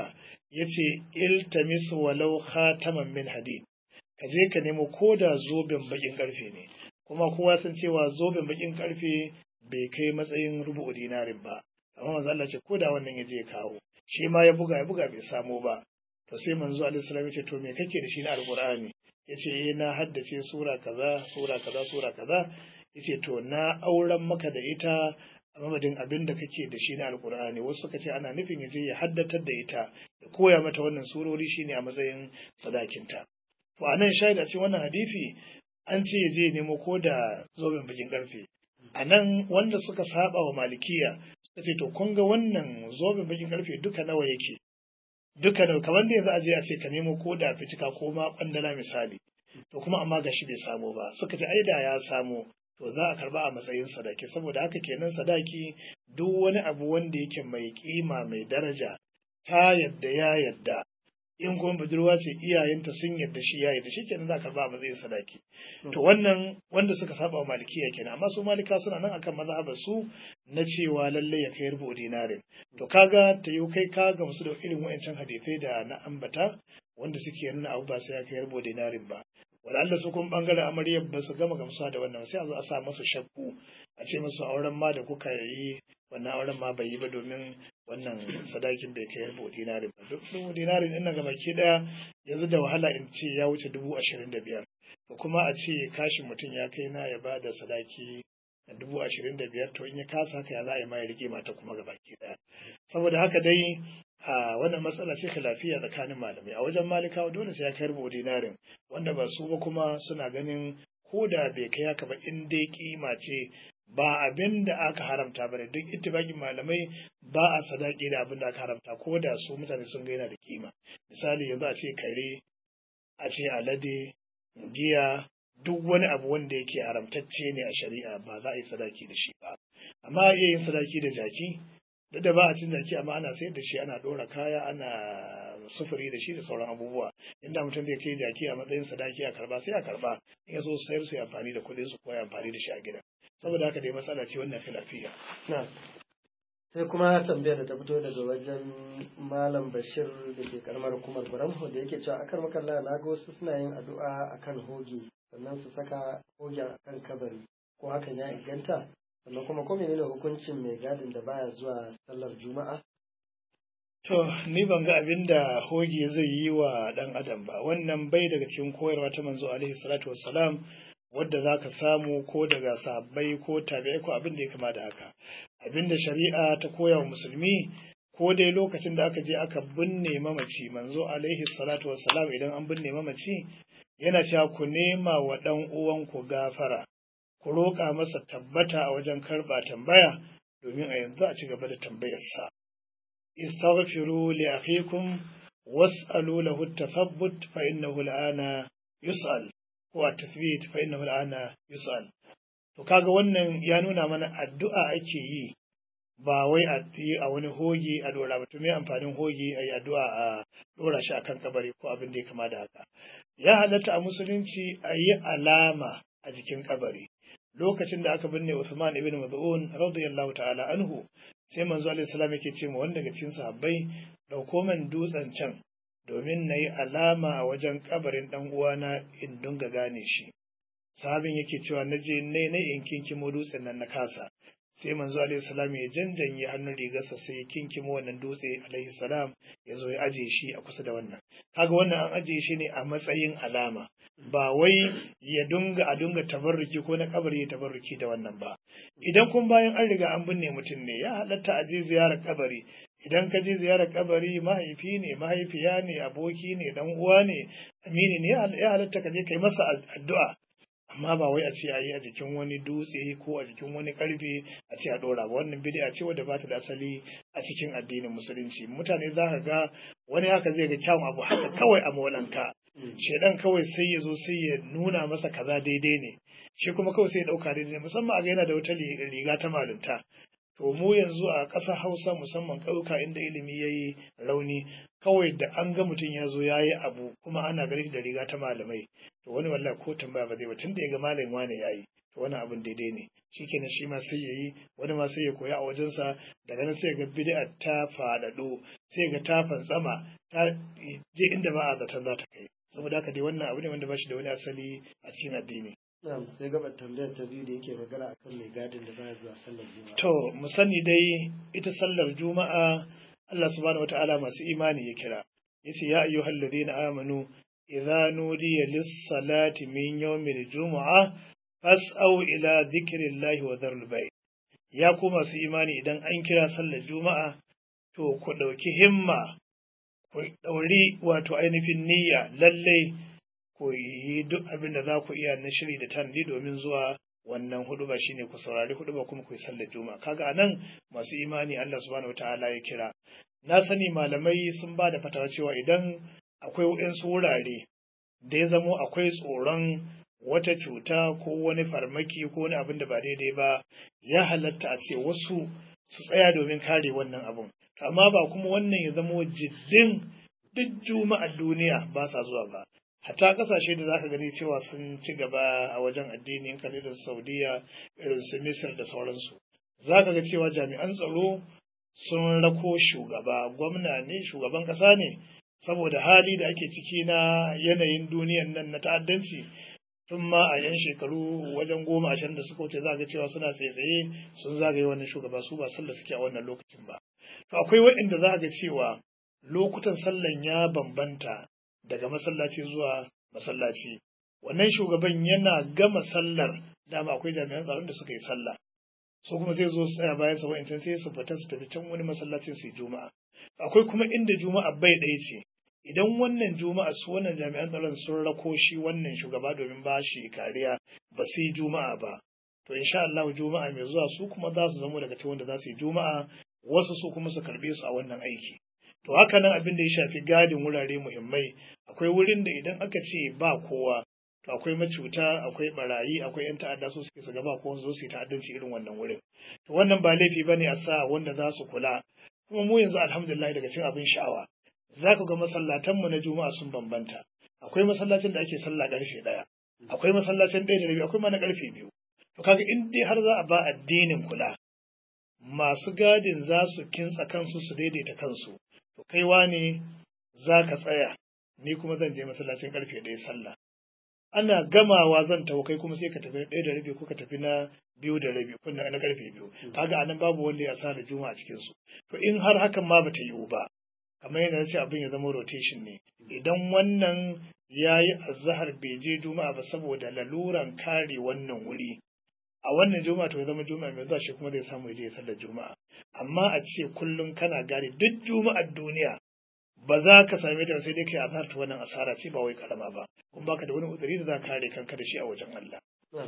yace iltamis walau khataman min hadid, ka je ka nemo koda zoben bakin karfe ne, kuma kowa san cewa zoben bakin karfe bai kai matsayin rubu dinarin ba, amma manzo Allah ce koda wannan ya je ya kawo. Shi ma ya buga bai samo ba. To sai manzo alaihi salam yace to me kake da shi na alqur'ani? Yace na haddace sura kaza sura kaza. Yace to na auren maka da ita a mamadin abin da kake da shi na alkur'ani. Wasu suka ce ana nufin ya je ya haddatar da ita, ya koya mata wannan surori shine a matsayin sadakinta. To a nan shaida ce wannan hadisi an ce ya je nemo ko da zoben bakin karfe. A nan wanda suka saba wa malikiya suka ce to kun ga wannan zoben bakin karfe duka nawa yake? Duka nawa, kamar da yanzu a je a ce ka nemo ko da fitika ko ma kwandala misali. To kuma amma gashi bai samo ba. Suka ce ai da ya samo to za a karba a matsayin sadaki. Saboda haka kenan sadaki duk wani abu wanda yake mai kima mai daraja, ta yadda ya yadda, in kuma budurwa ce iyayenta sun yadda shi ya yadda, shi kenan za a karba a matsayin sadaki. To wannan wanda suka saba wa malikiya kenan, amma su malika suna nan akan mazhabar su na cewa lalle ya kai rubu dinarin. To kaga ta yi kai ka gamsu da irin wayancan hadisai da na ambata wanda suke nuna abu ba sai ya kai rubo dinarin ba. Wanda su kuma bangaren amaryar ba su gama gamsuwa da wannan sai a zo a sa masu shakku a ce masu auren ma da kuka yi wannan auren ma bai yi ba domin wannan sadakin bai kai rubo dinarin ba. Duk rubo dinarin ina ga baki daya yanzu da wahala in ce ya wuce 25,000 to kuma a ce kashin mutum ya kai na ya ba da sadaki 25,000 to in ya kasa haka ya za a yi ma ya rike mata kuma ga baki daya. Saboda haka dai a wannan matsala ce lafiya tsakanin malamai a wajen malikawa dole sai ya kai rubo dinarin wanda ba su ba kuma suna ganin ko da bai kai haka ba in dai kima ce ba abin da aka haramta ba ne duk ittibakin malamai ba a sadaki da abin da aka haramta ko da su mutane sun ga yana da kima. Misali yanzu a ce kare a ce alade giya duk wani abu wanda yake haramtacce ne a shari'a ba za a yi sadaki da shi ba. Amma a iya yin sadaki da jaki duk da ba a cin jaki amma ana sayar da shi ana ɗora kaya ana sufuri da shi da sauran abubuwa inda mutum zai kai jaki a matsayin sadaki a karba sai a karba in ya so sayar su amfani da kuɗin su ko amfani da shi a gida. Saboda haka dai matsala ce wannan filafiya. Sai kuma tambayar da ta fito daga wajen Malam Bashir da ke karamar hukumar Gwaramho da yake cewa akar makalla na ga wasu suna yin addu'a akan hoge sannan su saka hogen akan kabari ko hakan ya inganta sannan kuma ko menene hukuncin mai gadin da baya zuwa sallar juma'a? To ni ban ga abin da hoge zai yi wa ɗan adam ba wannan bai daga cikin koyarwa ta manzo alaihi salatu wassalam wadda za ka samu ko daga sahabbai ko tabi'ai ko abin da ya kama da haka. Abin da shari'a ta koya wa musulmi ko dai lokacin da aka je aka binne mamaci manzo alaihi salatu wassalam idan an binne mamaci yana cewa ku nema wa ɗan uwanku gafara ku roƙa masa tabbata a wajen karɓa tambaya domin a yanzu a ci gaba da tambayarsa. Istaghfiru li akhikum was'alu lahu at-tathabbut fa innahu al'ana yus'al ko at-tathbit fa innahu al'ana yus'al. To kaga wannan ya nuna mana addu'a ake yi ba wai a yi a wani hoge a dora ba to me amfanin hoge a yi addu'a a dora shi akan kabari ko abin da ya kama da haka. Ya halatta a musulunci a yi alama a jikin kabari. Lokacin da aka binne Usman ibn Maz'un radiyallahu ta'ala anhu sai manzo alaihi salam yake ce ma wanda daga cikin sahabbai dauko man dutsen can domin nayi alama a wajen kabarin dan uwana in dunga gane shi. Sahabin yake cewa naje ne in kinkimo dutsen nan na kasa. Sai manzo alaihi salam ya janjanye hannun rigarsa sai ya kinkimo wannan dutse alaihi salam ya zo ya aje shi a kusa da wannan. Kaga wannan an aje shi ne a matsayin alama ba wai ya dunga tabarruki ko na kabari ya tabarruki da wannan ba. Idan kun bayan an riga an binne mutum ne ya halatta a je ziyarar kabari. Idan ka je ziyarar kabari mahaifi ne mahaifiya ne aboki ne dan uwa ne amini ne ya halatta ka je kai masa addu'a. Amma ba wai a ce a yi a jikin wani dutse ko a jikin wani karfe a ce a dora ba wannan bid'a ce wadda ba ta da asali a cikin addinin musulunci. Mutane za ka ga wani haka zai ga kyawun abu haka kawai a molanka shedan kawai sai ya zo sai ya nuna masa kaza daidai ne shi kuma kawai sai ya dauka daidai ne musamman a ga yana da wata riga ta malunta. To mu yanzu a ƙasar Hausa musamman ƙauyuka inda ilimi ya yi rauni kawai da an ga mutum ya zo ya yi abu kuma ana ganin da riga ta malamai to wani wallahi ko tambaya ba zai ba tun da ya ga malamin wane ya yi to wani abin daidai ne shikenan shi ma sai ya yi wani ma sai ya koya a wajensa daga nan sai ga bid'a ta faɗaɗo sai ga ta fantsama ta je inda ba a zaton za ta kai saboda haka dai wannan abu ne wanda ba shi da wani asali a cikin addini. Sai gabar tambayar ta biyu da yake magana akan mai gadin da baya zuwa sallar juma'a. To mu sani dai ita sallar juma'a Allah subhanahu wataala masu imani ya kira yace ya ayyuhal ladina amanu idza nudiya lis-salati min yawmil jumu'a fas'au ila dhikrillahi wa dharul bay'. Ya ku masu imani idan an kira sallar juma'a to ku dauki himma ku dauri wato ainihin niyya lalle ku yi duk abin da za ku iya na shiri da tanadi domin zuwa wannan huduba shine ku saurari huduba kuma ku yi sallar juma'a kaga anan masu imani Allah subhanahu wataala ya kira. Na sani malamai sun ba da fatawa cewa idan akwai waɗansu wurare da ya zamo akwai tsoron wata cuta ko wani farmaki ko wani abin da ba daidai ba ya halatta a ce wasu su tsaya domin kare wannan abun amma ba kuma wannan ya zamo jiddin duk juma'ar duniya ba sa zuwa ba. Hatta kasashe da zaka gani cewa sun ci gaba a wajen addini kan irin Saudiya irin su Misir da sauransu zaka ga cewa jami'an tsaro sun rako shugaba gwamna ne shugaban kasa ne saboda hali da ake ciki na yanayin duniyan nan na ta'addanci tun ma a yan shekaru wajen 10-20 da suka wuce za ga cewa suna tsaye sun zagaye wannan shugaba su ba sallah suke a wannan lokacin ba. To akwai waɗanda za ga cewa lokutan sallan ya bambanta daga masallaci zuwa masallaci. Wannan shugaban yana gama sallar dama akwai jami'an tsaron da suka yi sallah. So kuma sai zo tsaya bayan sa wa'incan sai su fita su tafi can wani masallacin su yi juma'a. Akwai kuma inda juma'a bai ɗaya ce. Idan wannan juma'a su wannan jami'an tsaron sun rako shi wannan shugaba domin ba shi kariya ba su yi juma'a ba. To insha Allah juma'a mai zuwa su kuma za su zama daga cikin wanda za su yi juma'a wasu su kuma su karbe su a wannan aiki. To haka nan abin da ya shafi gadin wurare muhimmai akwai wurin da idan aka ce ba kowa to akwai macuta akwai barayi akwai yan ta'adda su suke su gaba ko zo su yi ta'addanci irin wannan wurin. To wannan ba laifi bane a sa wanda za su kula. Kuma mu yanzu alhamdulillah daga cikin abin sha'awa za ku ga masallatanmu na juma'a sun bambanta. Akwai masallacin da ake sallah ƙarfe 1, akwai masallacin 1:30, akwai ma na ƙarfe 2. To kaga in dai har za a ba addinin kula masu gadin za su kintsa kansu su daidaita kansu. To kaiwa ne za ka tsaya ni kuma zan je masallacin ƙarfe 1 sallah. Ana gamawa zan tawo kai kuma sai ka tafi 1:30 ko ka tafi na 2:30 ko na ƙarfe 2. Kaga anan babu wanda ya sa da juma'a cikin su. To in har hakan ma bata yiwu ba kamar yadda nace abin ya zama rotation ne. Idan wannan yayi azhar bai je juma'a ba saboda laluran kare wannan wuri. A wannan juma'a to ya zama juma'a mai zuwa shi kuma zai samu ya je sallar juma'a. Amma a ce kullum kana gane duk juma'ar duniya ba za ka same ta sai dai kai azhar to wannan asara ce ba wai karama ba. Kuma baka da wani uzuri da za ka kare kanka da shi a wajen Allah.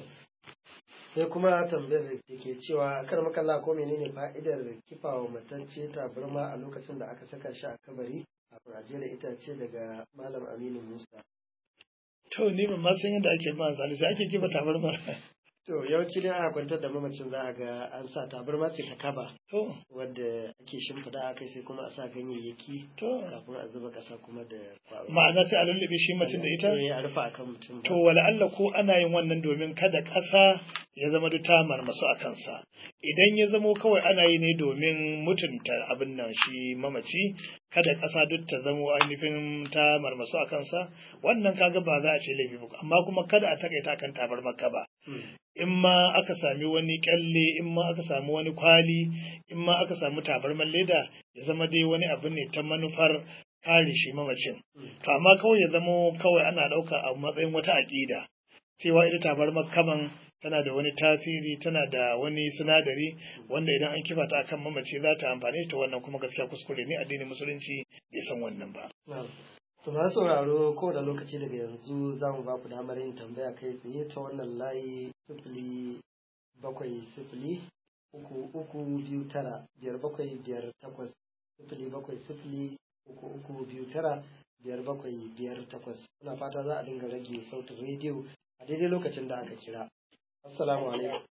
Sai kuma tambayar da ke cewa kar makalla ko menene fa'idar kifawa matacce tabarma a lokacin da aka saka shi a kabari kafin a jera itace daga Malam Aminu Musa. To ni ban ma san yadda ake ba zali sai ake kifa tabarma. To yawanci dai ana kwantar da mamacin za a ga an sa tabarma ce ta kaba. To wadda ake shimfiɗa a kai sai kuma a sa ganyayyaki. To kafin a zuba ƙasa kuma da kwaro. Ma'ana sai a lullube shi mutum da ita? A rufe akan mutum. To wala Allah ko ana yin wannan domin kada ƙasa ya zama duk ta marmasu a kansa. Idan ya zamo kawai ana yi ne domin mutunta abin nan shi mamaci, kada ƙasa duk ta zamo ainihin ta marmasu a kansa, wannan kaga ba za a ce laifi ba, amma kuma kada a takaita kan tabarmar ba. In ma aka sami wani kyalle, in ma aka sami wani kwali, in ma aka sami tabarmar leda, ya zama dai wani abu ne ta manufar kare shi mamacin. To amma kawai ya zamo kawai ana ɗauka a matsayin wata aƙida, cewa ita tabarmar kaman tana da wani tasiri, tana da wani sinadari wanda idan an kifa ta akan mamaci za ta amfani ta wannan kuma gaskiya kuskure ne addinin musulunci bai san wannan ba. To na sauraro ko da lokaci daga yanzu za mu ba ku damar yin tambaya kai tsaye ta wannan layi 07033295758 07033295758. Ina fata za a dinga rage sautin rediyo a daidai lokacin da aka kira. Assalamu alaikum.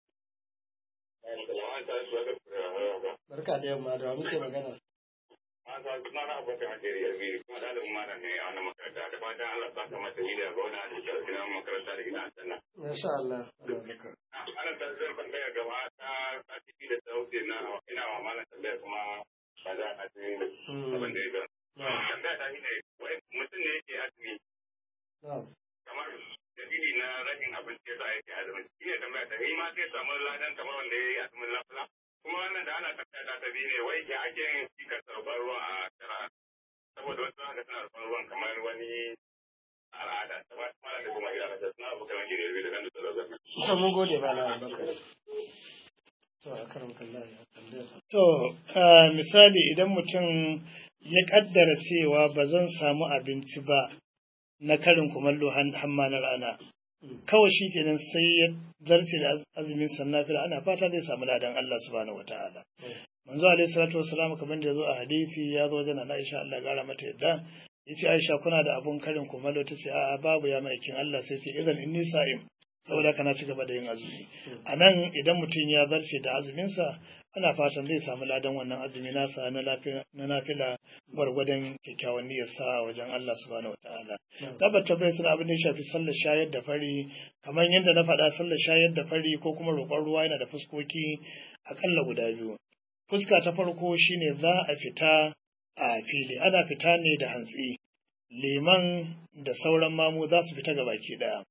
Barka da yamma, da muke magana. Sunana Abubakar Najeriya biyu kuma ɗalibin malam ne a wannan makaranta da fatan Allah sa ka mata yi da gwamna da kyau gidan makaranta da gidan sannan. Masha Allah. Ana ta zai tambaya gaba ta ciki da ta wuce na ina wa malam tambaya kuma ba za a ce abin da ya ga. Tambaya ta shine mutum ne yake azumi. Kamar dalili na rashin abinci ya sa yake azumi. Shi ne tambaya ta yi ma sai samu ladan kamar wanda ya yi azumin lafiya. Kuma wannan da ana tattata ta biyu ne wai ke ake yin cikar sarfar ruwa a shara saboda wasu haka suna sarfar ruwan kamar wani al'ada ta ba mara da kuma gida da suna abokan wani da da kan da sarrafa. Kusa mun gode ba na Abubakar. To a karin kallon ya tambaya. To misali idan mutum ya kaddara cewa ba zan samu abinci ba na karin kumallo hamma na rana. Kawai shi kenan sai ya zarce da azumin sannafila ana fata zai samu ladan Allah subhanahu wataala. Manzo alaihi salatu wassalam kamar da yazo a hadisi ya zo wajen Aisha Allah ya gara mata yadda yace Aisha kuna da abun karin kumallo tace a'a babu ya maikin Allah sai ce idan inni sa'im saboda kana ci gaba da yin azumi. Anan idan mutum ya zarce da azumin sa ana fatan zai samu ladan wannan azumi nasa na nafila gwargwadon kyakkyawan niyyar sa wajen Allah subhanahu wataala. Tabbata bai suna abin da ya shafi sallar shayar da fari kamar yadda na faɗa sallar shayar da fari ko kuma roƙon ruwa yana da fuskoki akalla guda biyu. Fuska ta farko shine za a fita a fili ana fita ne da hantsi liman da sauran mamu za su fita gabaki ɗaya.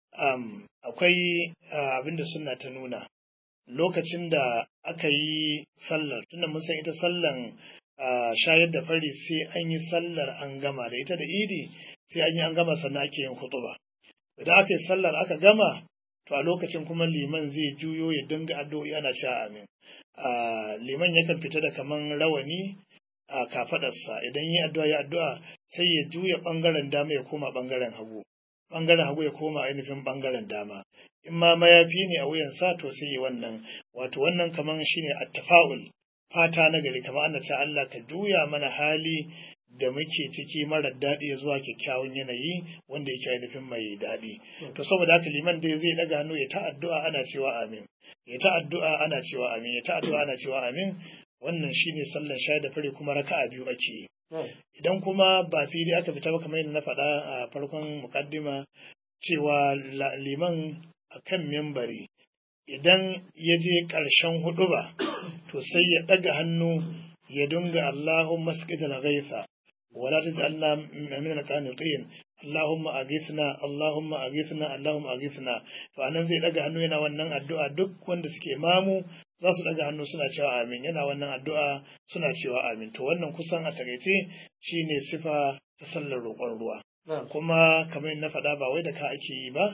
Akwai abin da sunna ta nuna lokacin da aka yi sallar, tunda mun san ita sallan shayar da fari sai an yi sallar an gama da ita da idi sai an yi an gama sannan ake yin hutuba. Idan aka yi sallar aka gama to a lokacin kuma liman zai juyo ya dinga addu'o'i ana cewa amin. Liman yakan fita da kaman rawani a kafadarsa, idan yi addu'a ya addu'a sai ya juya bangaren dama ya koma bangaren hagu, bangaren hagu ya koma ainihin bangaren dama. In ma mayafi ne a wuyansa to sai yi wannan, wato wannan kaman shine at-tafa'ul, fata na gari, kamar ana ce Allah ka juya mana hali da muke ciki marar daɗi zuwa kyakkyawan yanayi wanda yake ainihin mai daɗi. To saboda haka liman dai zai daga hannu ya ta addu'a ana cewa amin, ya ta addu'a ana cewa amin, ya ta addu'a ana cewa amin. Wannan shine sallan shayar da fari kuma raka'a biyu ake yi. Idan kuma ba fili aka fita ba kamar yadda na faɗa a farkon mukaddima cewa liman akan membari idan ya je ƙarshen huɗuba to sai ya ɗaga hannu ya dunga Allahumma asqidna ghaitha wala taj'alna min al-qanitin Allahumma aghithna Allahumma aghithna Allahumma aghithna. To anan zai ɗaga hannu yana wannan addu'a, duk wanda suke mamu za su ɗaga hannu suna cewa amin, yana wannan addu'a suna cewa amin. To wannan kusan a takaice shine sifa ta sallar roƙon ruwa. Kuma kamar na faɗa ba wai da ka ake yi ba,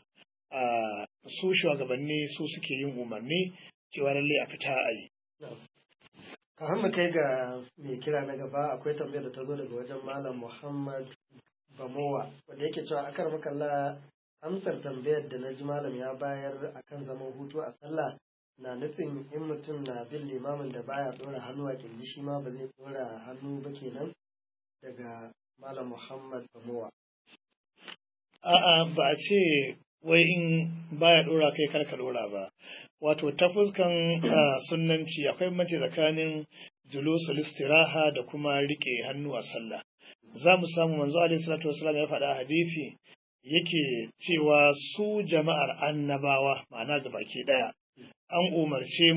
su shugabanni su suke yin umarni cewa lalle a fita a yi. Kafin mu kai ga mai kira na gaba, akwai tambayar da ta zo daga wajen Malam Muhammad Bamowa wanda yake cewa akar makalla amsar tambayar da na ji malam ya bayar akan zaman hutu a sallah na nufin in mutum na bin limamin da baya ɗora hannu a kirji shi ma ba zai ɗora hannu ba kenan, daga Malam Muhammad Bamowa. A'a, ba a ce wai in baya ɗora kai kar ka ɗora ba. Wato ta fuskan sunnanci akwai mace tsakanin julusul istiraha da kuma rike hannu a sallah. Za mu samu manzo alaihi salatu wasallam ya faɗa hadisi yake cewa su jama'ar annabawa ma'ana ga baki ɗaya an umarce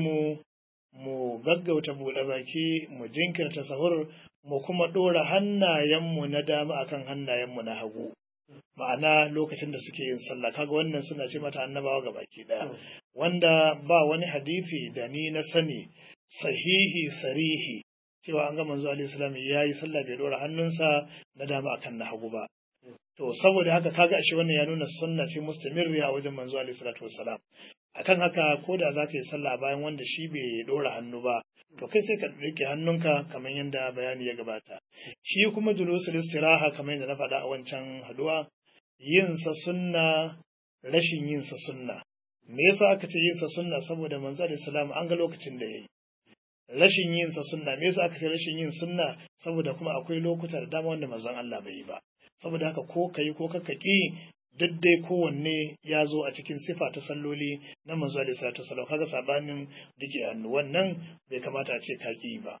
mu gaggauta buɗe baki, mu jinkirta sahur, mu kuma ɗora hannayenmu na dama akan hannayenmu na hagu. Ma'ana lokacin da suke yin sallah, kaga wannan suna ce mata annabawa ga baki ɗaya. Wanda ba wani hadisi da ni na sani sahihi sarihi cewa an ga manzo alaihi salam ya yi sallah bai ɗora hannunsa na dama akan na hagu ba. To saboda haka kaga ashe wannan ya nuna sunna ce mustamirriya a wajen manzo alaihi salatu wassalam. Akan haka ko da za ka yi sallah bayan wanda shi bai ɗora hannu ba, to kai sai ka rike hannunka kamar yadda bayani ya gabata. Shi kuma julusul istiraha kamar yadda na faɗa a wancan haduwa, yinsa sunna, rashin yinsa sunna. Me yasa aka ce yinsa sunna? Saboda manzo alaihi salam an ga lokacin da yayi. Rashin yinsa sunna, me yasa aka ce rashin yin sunna? Saboda kuma akwai lokuta da dama wanda manzon Allah bai yi ba. Saboda haka ko kai ko kaka ki, duk dai kowanne ya zo a cikin sifa ta salloli na manzo alaihi salatu wasallam. Kaga sabanin dake hannu wannan bai kamata a ce ka ki ba.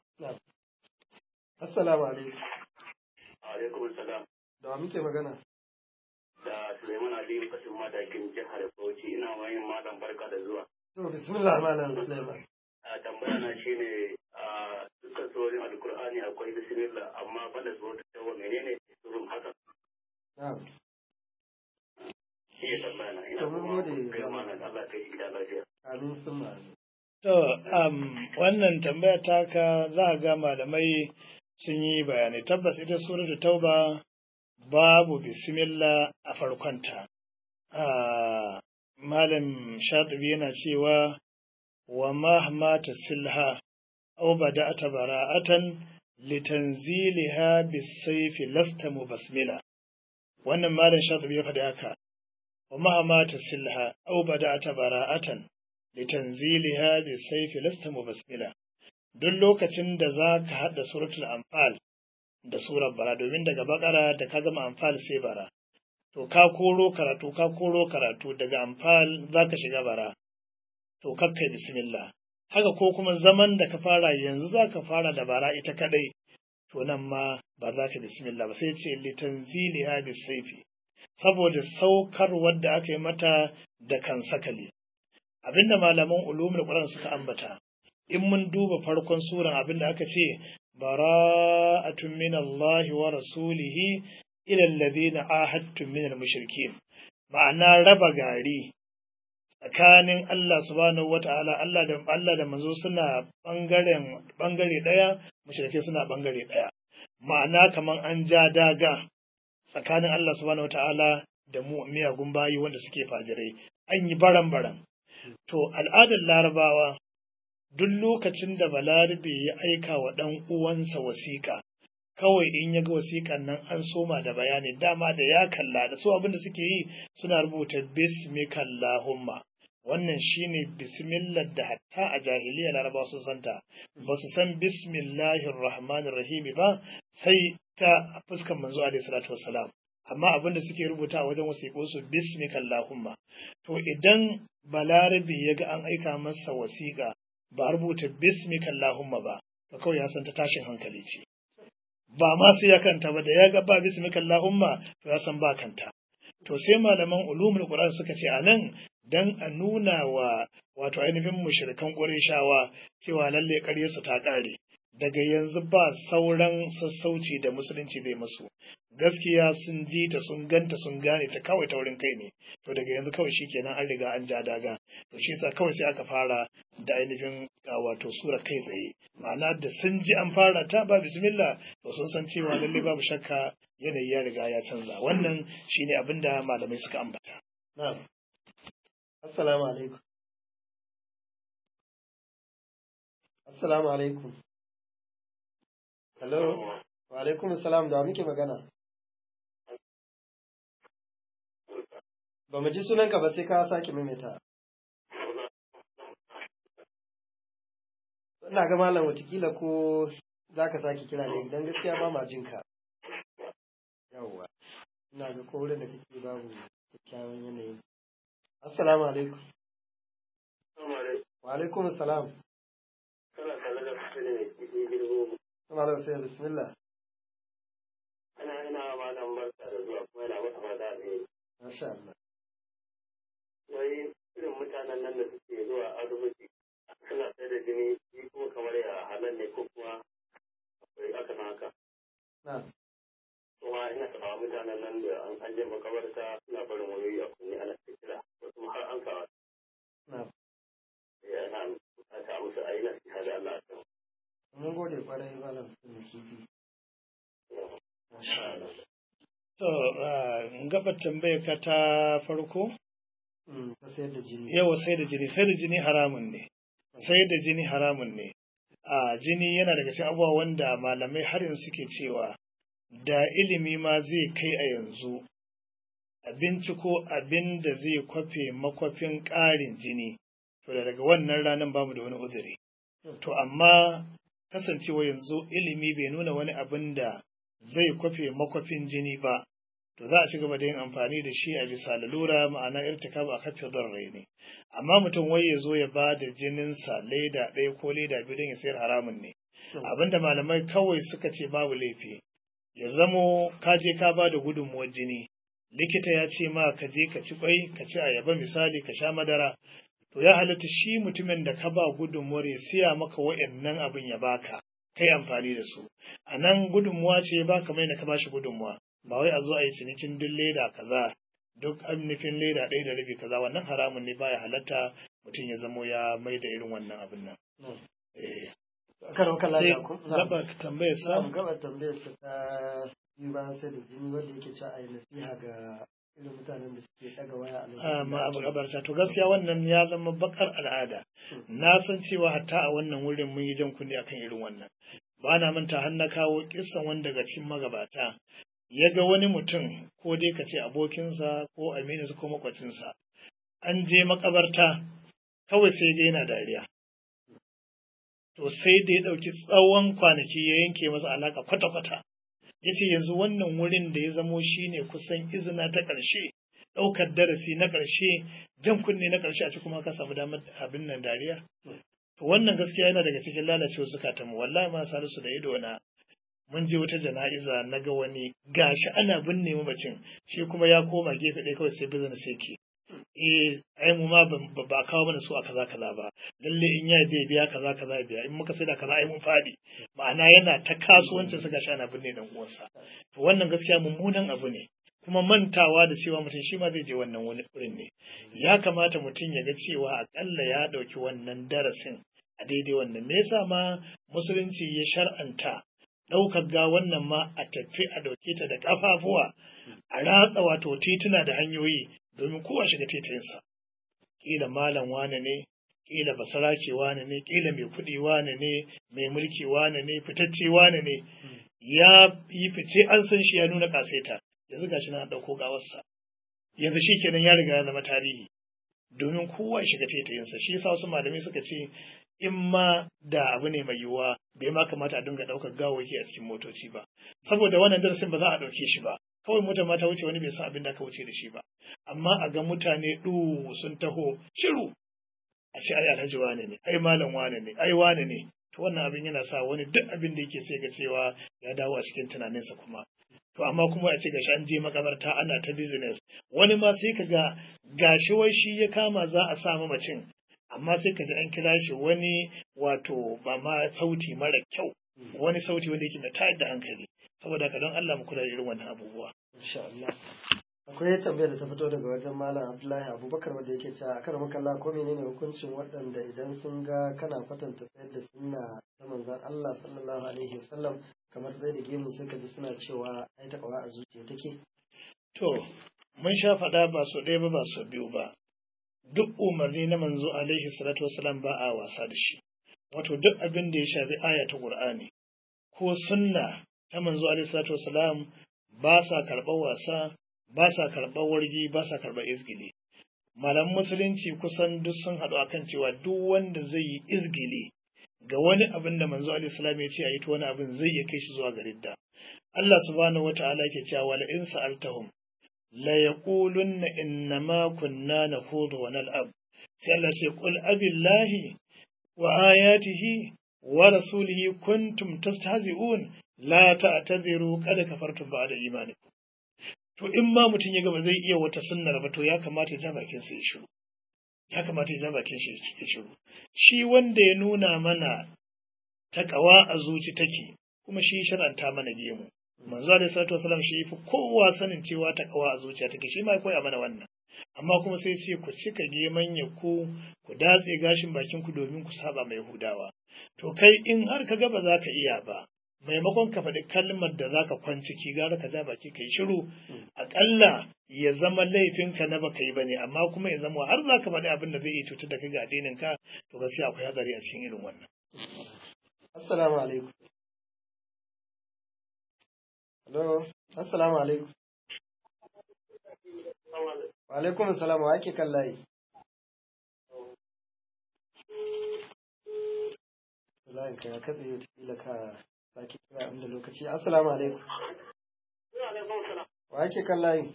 Assalamu alaikum. Alaikum salam. Da muke magana? Da Suleiman Aliyu Kasim Madakin jihar Bauchi, ina wayin malam barka da zuwa. To bismillah malam Suleiman. Tambaya na shine dukkan surorin Alkur'ani akwai bismillah amma banda suratul Tauba menene surun haka? Na'am. Shi ya tambaya na ina kuma kai malam Allah kai shi da lafiya. Amin summa. To wannan tambaya taka za a ga malamai sun yi bayanai. Tabbas ita suratul Tauba babu bismillah a farkonta. Malam Shatibi yana cewa wa mahma tasilha aw bada'ata bara'atan litanziliha bisayfi lasta mubasmila. Wannan malam Shatibi ya faɗi haka. Wa mahma tasilha aw bada'ata bara'atan litanziliha bisayfi lasta mubasmila. Duk lokacin da za ka haɗa suratul Anfal da surar bara, domin daga bakara da ka gama Anfal sai bara, to ka koro karatu daga Anfal za ka shiga bara, to kakkai bismillah. Haka ko kuma zaman da ka fara yanzu za ka fara da bara ita kadai, to nan ma ba za ka bismillah ba, sai ce litanziliha bisayfi, saboda saukar wadda aka yi mata da kan sakali. Abinda malaman ulumul Qur'an suka ambata, in mun duba farkon suran abinda aka ce bara'atun min Allah wa rasulihi ila alladhina ahadtum min al-mushrikeen, ma'ana raba gari tsakanin Allah subhanahu wata'ala, Allah da manzo suna bangare daya, mushrike suna bangare daya, ma'ana kaman an ja daga tsakanin Allah subhanahu wata'ala da mu miyagun bayi wanda suke fajirai, an yi baran-baran. To al'adar larabawa duk lokacin da balarabe ya aika wa ɗan uwansa wasiƙa, kawai in ya ga wasiƙan nan an soma da bayani, dama da ya kalla da su abin da suke yi suna rubuta bismikallahumma. Wannan shine bismillah da hatta a jahiliya larabawa sun santa, ba su san bismillahir rahmanir rahim ba sai ta fuskan manzo alaihi salatu wassalam. Amma abin da suke rubuta a wajen wasiƙunsu bismikallahumma. To idan balarabe ya ga an aika masa wasiƙa ba a rubuta bismikallahumma ba, to kawai ya san ta tashin hankali ce. Ba ma sai ya kanta ba, da ya ga ba bismikallahumma to ya san ba kanta. To sai malaman ulumul Qur'an suka ce anan dan a nuna wa wato ainihin mushrikan Qurayshawa cewa lalle ƙaryarsu ta ƙare. Daga yanzu ba sauran sassauci da musulunci zai masu. Gaskiya sun ji ta, sun ganta, sun gane ta, kawai taurin kai ne. To daga yanzu kawai shikenan an riga an ja daga. To shi yasa kawai sai aka fara da ainihin wato sura kai tsaye. Ma'ana da sun ji an fara ta ba bismillah, to sun san cewa lalle babu shakka yanayi ya riga ya canza. Wannan shine abin da malamai suka ambata. Na'am. Assalamu alaikum. Assalamu alaikum. Hello. Wa alaikum assalam, da muke magana. Ba mu ji sunanka ba sai ka sake maimaita. Ina ga malam watakila ko za ka sake kira ne don gaskiya ba ma jinka. Yawwa. Ina ga ko wurin da kake babu kyakkyawan yanayi. Assalamu alaikum. Wa alaikum assalam. Kana tare da kusa ne kiɗi girgo. Kuma da sai bismillah. Ina malam barka da zuwa kuma ina masa fata ne. Masha Allah. Wai irin mutanen nan da suke zuwa asibiti suna sai da jini, shi kuma kamar ya halal ne ko kuma akwai aka san haka. Na. Kuma ina taɓa mutanen nan da an je makabarta suna barin wayoyi a kunne ana kira wasu har an kawo. Na. Yana bukata musu a yi nasiha da Allah ta. Mun gode kwarai malam sun kifi. Masha Allah. To gaba tambayar ka ta farko? Ta sayar da jini. Yawa sai da jini haramun ne. Sai da jini haramun ne. A jini yana daga cikin abubuwa wanda malamai har yanzu suke cewa da ilimi ma zai kai a yanzu a binciko abin da zai kwafe makwafin ƙarin jini, to da daga wannan ranar bamu da wani uzuri. To amma kasancewa yanzu ilimi bai nuna wani abin da zai kwafe makwafin jini ba, to za a ci gaba da yin amfani da shi a bisa lalura, ma'ana irtikab a kafin rai ne. Amma mutum wai ya zo ya ba da jininsa leda ɗaya ko leda biyu don ya sayar haramun ne. Abinda malamai kawai suka ce babu laifi, ya zamo ka je ka ba da gudunmuwar jini, likita ya ce ma ka je ka ci kwai, ka ci ayaba misali, ka sha madara, to ya halatta shi mutumin da ka ba gudunmuwar ya siya maka wa'annan abin ya baka, kai amfani da su. A nan gudunmuwa ce ba kamar da ka ba shi gudunmuwa, ba wai a zo a yi cinikin duk leda kaza, duk an nufin leda ɗaya da rabi kaza, wannan haramun ne baya halatta mutum ya zamo ya mai da irin wannan abin nan. Karon kalla Sai ku. gaba tambayar sa. Gaba tambayar sa ta yi bayan sai da jini wanda yake cewa a yi nasiha ga irin mutanen da suke ɗaga waya a ma'abarta. To gaskiya wannan ya zama bakar al'ada. Na san cewa hatta a wannan wurin mun yi jan kunne akan irin wannan. Ba na manta har na kawo kissan wanda daga cikin magabata ya ga wani mutum ko dai ka ce abokinsa ko amininsa ko makwacinsa an je makabarta kawai sai dai yana dariya. To sai da ya ɗauki tsawon kwanaki ya yanke masa alaƙa kwata-kwata. Ya ce yanzu wannan wurin da ya zamo shi ne kusan izina ta ƙarshe, ɗaukar darasi na ƙarshe, jan kunne na ƙarshe a ci kuma ka samu damar abin nan dariya. To wannan gaskiya yana daga cikin lalacewar zukatanmu. Wallahi ma salisu da ido na mun je wata jana'iza na ga wani gashi ana binne mamacin shi kuma ya koma gefe ɗaya kawai sai business yake. ai mu ma ba kawo mana su a kaza kaza ba, lalle in ya bai biya kaza kaza ya biya, in muka sai da kaza ai mun fadi, ma'ana yana ta kasuwancin sa gashi ana binne dan uwansa. To wannan gaskiya mummunan abu ne, kuma mantawa da cewa mutum shi ma zai je wannan wani wurin ne. Ya kamata mutum ya ga cewa akalla ya ɗauki wannan darasin a daidai wannan. Me yasa ma musulunci ya shar'anta ɗaukar ga wannan ma a tafi a ɗauke ta da ƙafafuwa a ratsa wato tituna da hanyoyi domin kowa shiga titayinsa. Ƙila malam wane ne, ƙila basarake wane ne, ƙila mai kuɗi wane ne, mai mulki wane ne, fitacce wane ne, ya yi fice an san shi ya nuna ƙasaita. Yanzu gashi na ɗauko gawarsa, yanzu shi kenan ya riga ya zama tarihi domin kowa ya shiga taitayinsa. Shi yasa wasu malamai suka ce in ma da abu ne mai yiwuwa bai ma kamata a dinga ɗaukar gawaki a cikin motoci ba, saboda wannan darasin ba za a ɗauke shi ba, kawai mota ma ta wuce wani bai san abin da aka wuce da shi ba, amma a ga mutane sun taho shiru a ce ai alhaji wane ne, ai malam wane ne, ai wane ne, to wannan abin yana sa wani duk abin da yake sai ga cewa ya dawo a cikin tunaninsa kuma. To amma kuma a ce gashi an je makabarta ana ta business, wani ma sai ka ga gashi wai shi ya kama za a sa mamacin, amma sai ka ji an kira shi wani wato ba ma sauti mara kyau, wani sauti wanda yake mai tayar da hankali. Saboda haka don Allah mu kula da irin wannan abubuwa. Insha Allah. Akwai tambayar da ta fito daga wajen Malam Abdullahi Abubakar wanda yake cewa akar makalla ko menene hukuncin waɗanda idan sun ga kana kwatanta tsayar da sunna ta manzon Allah sallallahu alaihi wasallam kamar zai da gemu sai ka ji suna cewa ai takawa a zuciya take. To mun sha faɗa ba so ɗaya ba ba so biyu ba, duk umarni na manzo alaihi salatu wasalam ba a wasa da shi. Wato duk abin da ya shafi aya ta Qur'ani ko sunna ta manzo alaihi salatu wasalam ba sa karɓar wasa, ba sa karɓar wargi, ba sa karɓar izgili. Malaman musulunci kusan duk sun haɗu akan cewa duk wanda zai yi izgili ga wani abin da manzo alaihi salam ya ce a yi to wani abin zai iya kai shi zuwa ga ridda. Allah subhanahu wata'ala ke cewa wala in sa'altahum la yaqulunna innama kunna nakhudu wa nal'ab. Sai Allah ce qul abillahi wa ayatihi wa rasulihi kuntum tastahzi'un la ta'tadiru qad kafartum ba'da imanikum. To in ma mutum ya ga ba zai iya wata sunnar ba to ya kamata ya ja bakin sa ya shiru. Ya kamata ya ja bakin shi ya shiru. Shi wanda ya nuna mana takawa a zuci take kuma shi shar'anta mana gemu. Manzo alaihi salatu wasallam shi fi kowa sanin cewa takawa a zuciya take, shi ma ya koya mana wannan. Amma kuma sai ce ku cika geman ya ku datse gashin bakin ku domin ku saba mai Yahudawa. To kai in har ka ga ba za ka iya ba, maimakon ka faɗi kalmar da za ka kwanciki gara ka ja baki ka yi shiru, aƙalla ya zama laifinka na baka yi ba ne, amma kuma ya zama har za ka faɗi abin da zai iya cutar da kai ga addinin ka, to gaskiya akwai hatsari a cikin irin wannan. Assalamu alaikum. Hello, assalamu alaikum. Wa alaikum assalam, wa ake kan layi? Layin ka ya katse yau kila ka sake kira inda lokaci. Assalamu alaikum. Wa ake kan layi?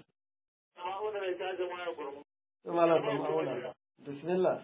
To malam Sama'una. Bismillah.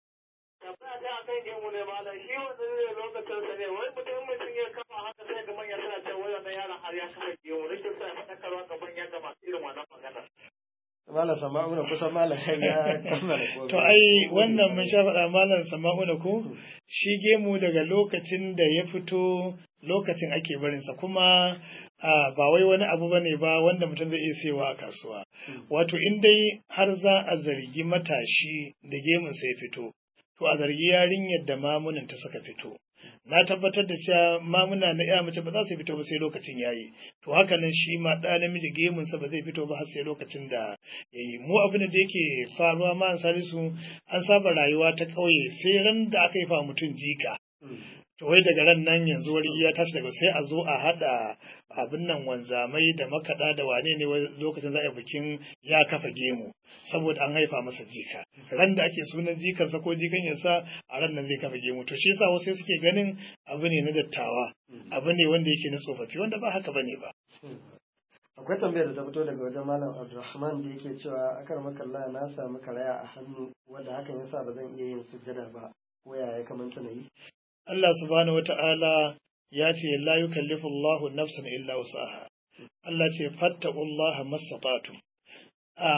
Malam Sama'una kusan malam ya kammala komai. To ai wannan mun sha faɗa malam Sama'una ko shi gemu daga lokacin da ya fito lokacin ake barinsa, kuma ba wai wani abu bane ba wanda mutum zai iya sayowa a kasuwa. Wato in dai har za a zargi matashi da gemunsa ya fito, to a zargi yarinyar da mamunan ta suka fito. Na tabbatar da cewa mamuna na iya mace ba za su fito ba sai lokacin yayi. To haka nan shi ma ɗa namiji gemunsa ba zai fito ba har sai lokacin da yayi. Mu abin da yake faruwa ma Salisu, an saba rayuwa ta ƙauye sai ran da aka yi fa mutum jika. To wai daga ran nan yanzu wani ya tashi daga sai a zo a haɗa abin nan wanzamai da makaɗa da wane ne lokacin za a yi bikin ya kafa gemu saboda an haifa masa jika. Ran da ake sunan jikarsa ko jikan yasa a ran nan zai kafa gemu. To shi yasa wasu suke ganin abu ne na dattawa, abu ne wanda yake na tsofaffi, wanda ba haka bane ba. Akwai tambayar da ta fito daga wajen Malam Abdulrahman da yake cewa akar makalla na samu karaya a hannu wanda hakan yasa ba zan iya yin sujjada ba, ko yaya kamanta na yi? Allah subhanahu wata'ala ya ce la yukallifu Allahu nafsan illa wusaha. Allah ce fattaqullaha mastata'tum.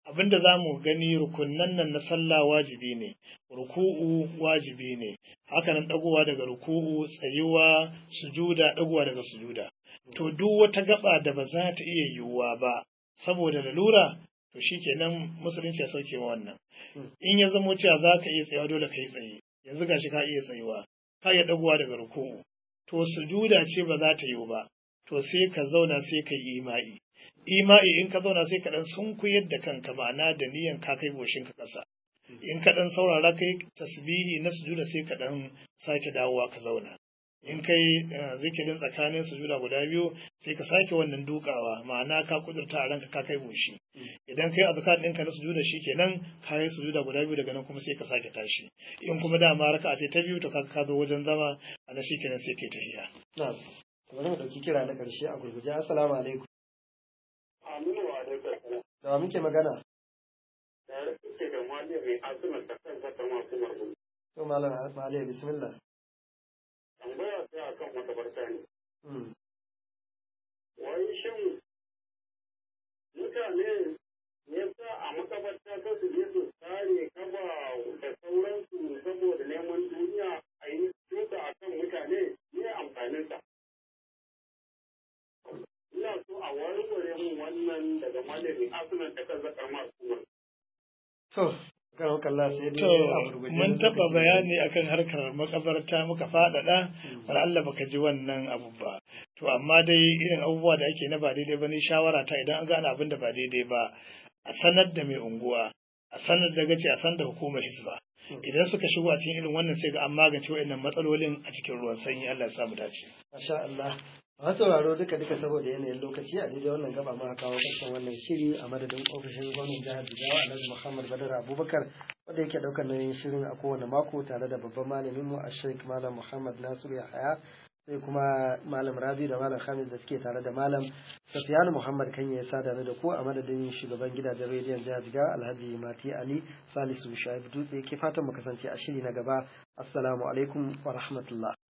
abinda za mu gani rukunnan nan na sallah wajibi ne, ruku'u wajibi ne, hakanan ɗagowa daga ruku'u, tsayuwa, sujuda, ɗagowa daga sujuda. To duk wata gaba da ba za ta iya yiwuwa ba saboda lalura, to shikenan musulunci ya sauke ma wannan. In ya zamo cewa za ka iya tsayawa dole ka yi tsaye, yanzu gashi ka iya tsayuwa, ka iya ɗagowa daga ruku'u, to sujuda ce ba za ta yiwu ba, to sai ka zauna sai ka yi ima'i. Ima'i in ka zauna sai ka ɗan sunkuyar da kanka, ma'ana da niyan ka kai goshinka ƙasa. In ka ɗan saurara kai tasbihi na sujuda sai ka ɗan sake dawowa ka zauna. In kai zikirin tsakanin sujuda guda biyu sai ka sake wannan dukawa, ma'ana ka kudurta a ranka ka kai goshi. Idan kai azkar ɗinka na sujuda shikenan ka yi sujuda guda biyu, daga nan kuma sai ka sake tashi. In kuma dama raka'a sai ta biyu to ka zo wajen zama a nan shikenan sai kai tahiyya. Na'am. Bari mu ɗauki kira na ƙarshe a gurguje. Assalamu alaikum. Aminu wa alaikum. Da wa muke magana? Tare kuke da Maliya mai azumin ta kansa ta masu marhu. To malam Maliya bismillah. Tambaya ta akan makabarta ne. Wai shin mutane ne sa a makabarta ta su je su tsare kaba da sauransu saboda neman duniya a yi shuka a kan mutane ne amfaninsa? Ina so a warware mun wannan daga malamin asunan ta kan zakar masu. To, kan kalla sai dai mun taɓa bayani akan harkar makabarta muka faɗaɗa, wala Allah baka ji wannan abu ba. To amma dai irin abubuwa da ake na ba daidai ba, ni shawara ta idan an gane abin da ba daidai ba a sanar da mai unguwa, a sanar da gaci, a sanar da hukumar hisba. Idan suka shigo a cikin irin wannan sai ga an magance waɗannan matsalolin a cikin ruwan sanyi. Allah ya samu dace. Masha Allah. Masu sauraro duka saboda yanayin lokaci a daidai wannan gaba ma kawo karshen wannan shiri a madadin ofishin gwamnan jihar Jigawa Alhaji Muhammad Badar Abubakar, wanda yake daukar nauyin shirin a kowane mako tare da babban malamin mu a Sheikh Malam Muhammad Nasiru Yahaya, sai kuma Malam Rabi da Malam Khamis da suke tare da Malam Safiyanu Muhammad Kanye ya sada da ku, a madadin shugaban gidajen rediyon jihar Jigawa Alhaji Mati Ali Salisu Shaib Dutse, ke fatan mu kasance a shiri na gaba. Assalamu alaikum wa rahmatullah.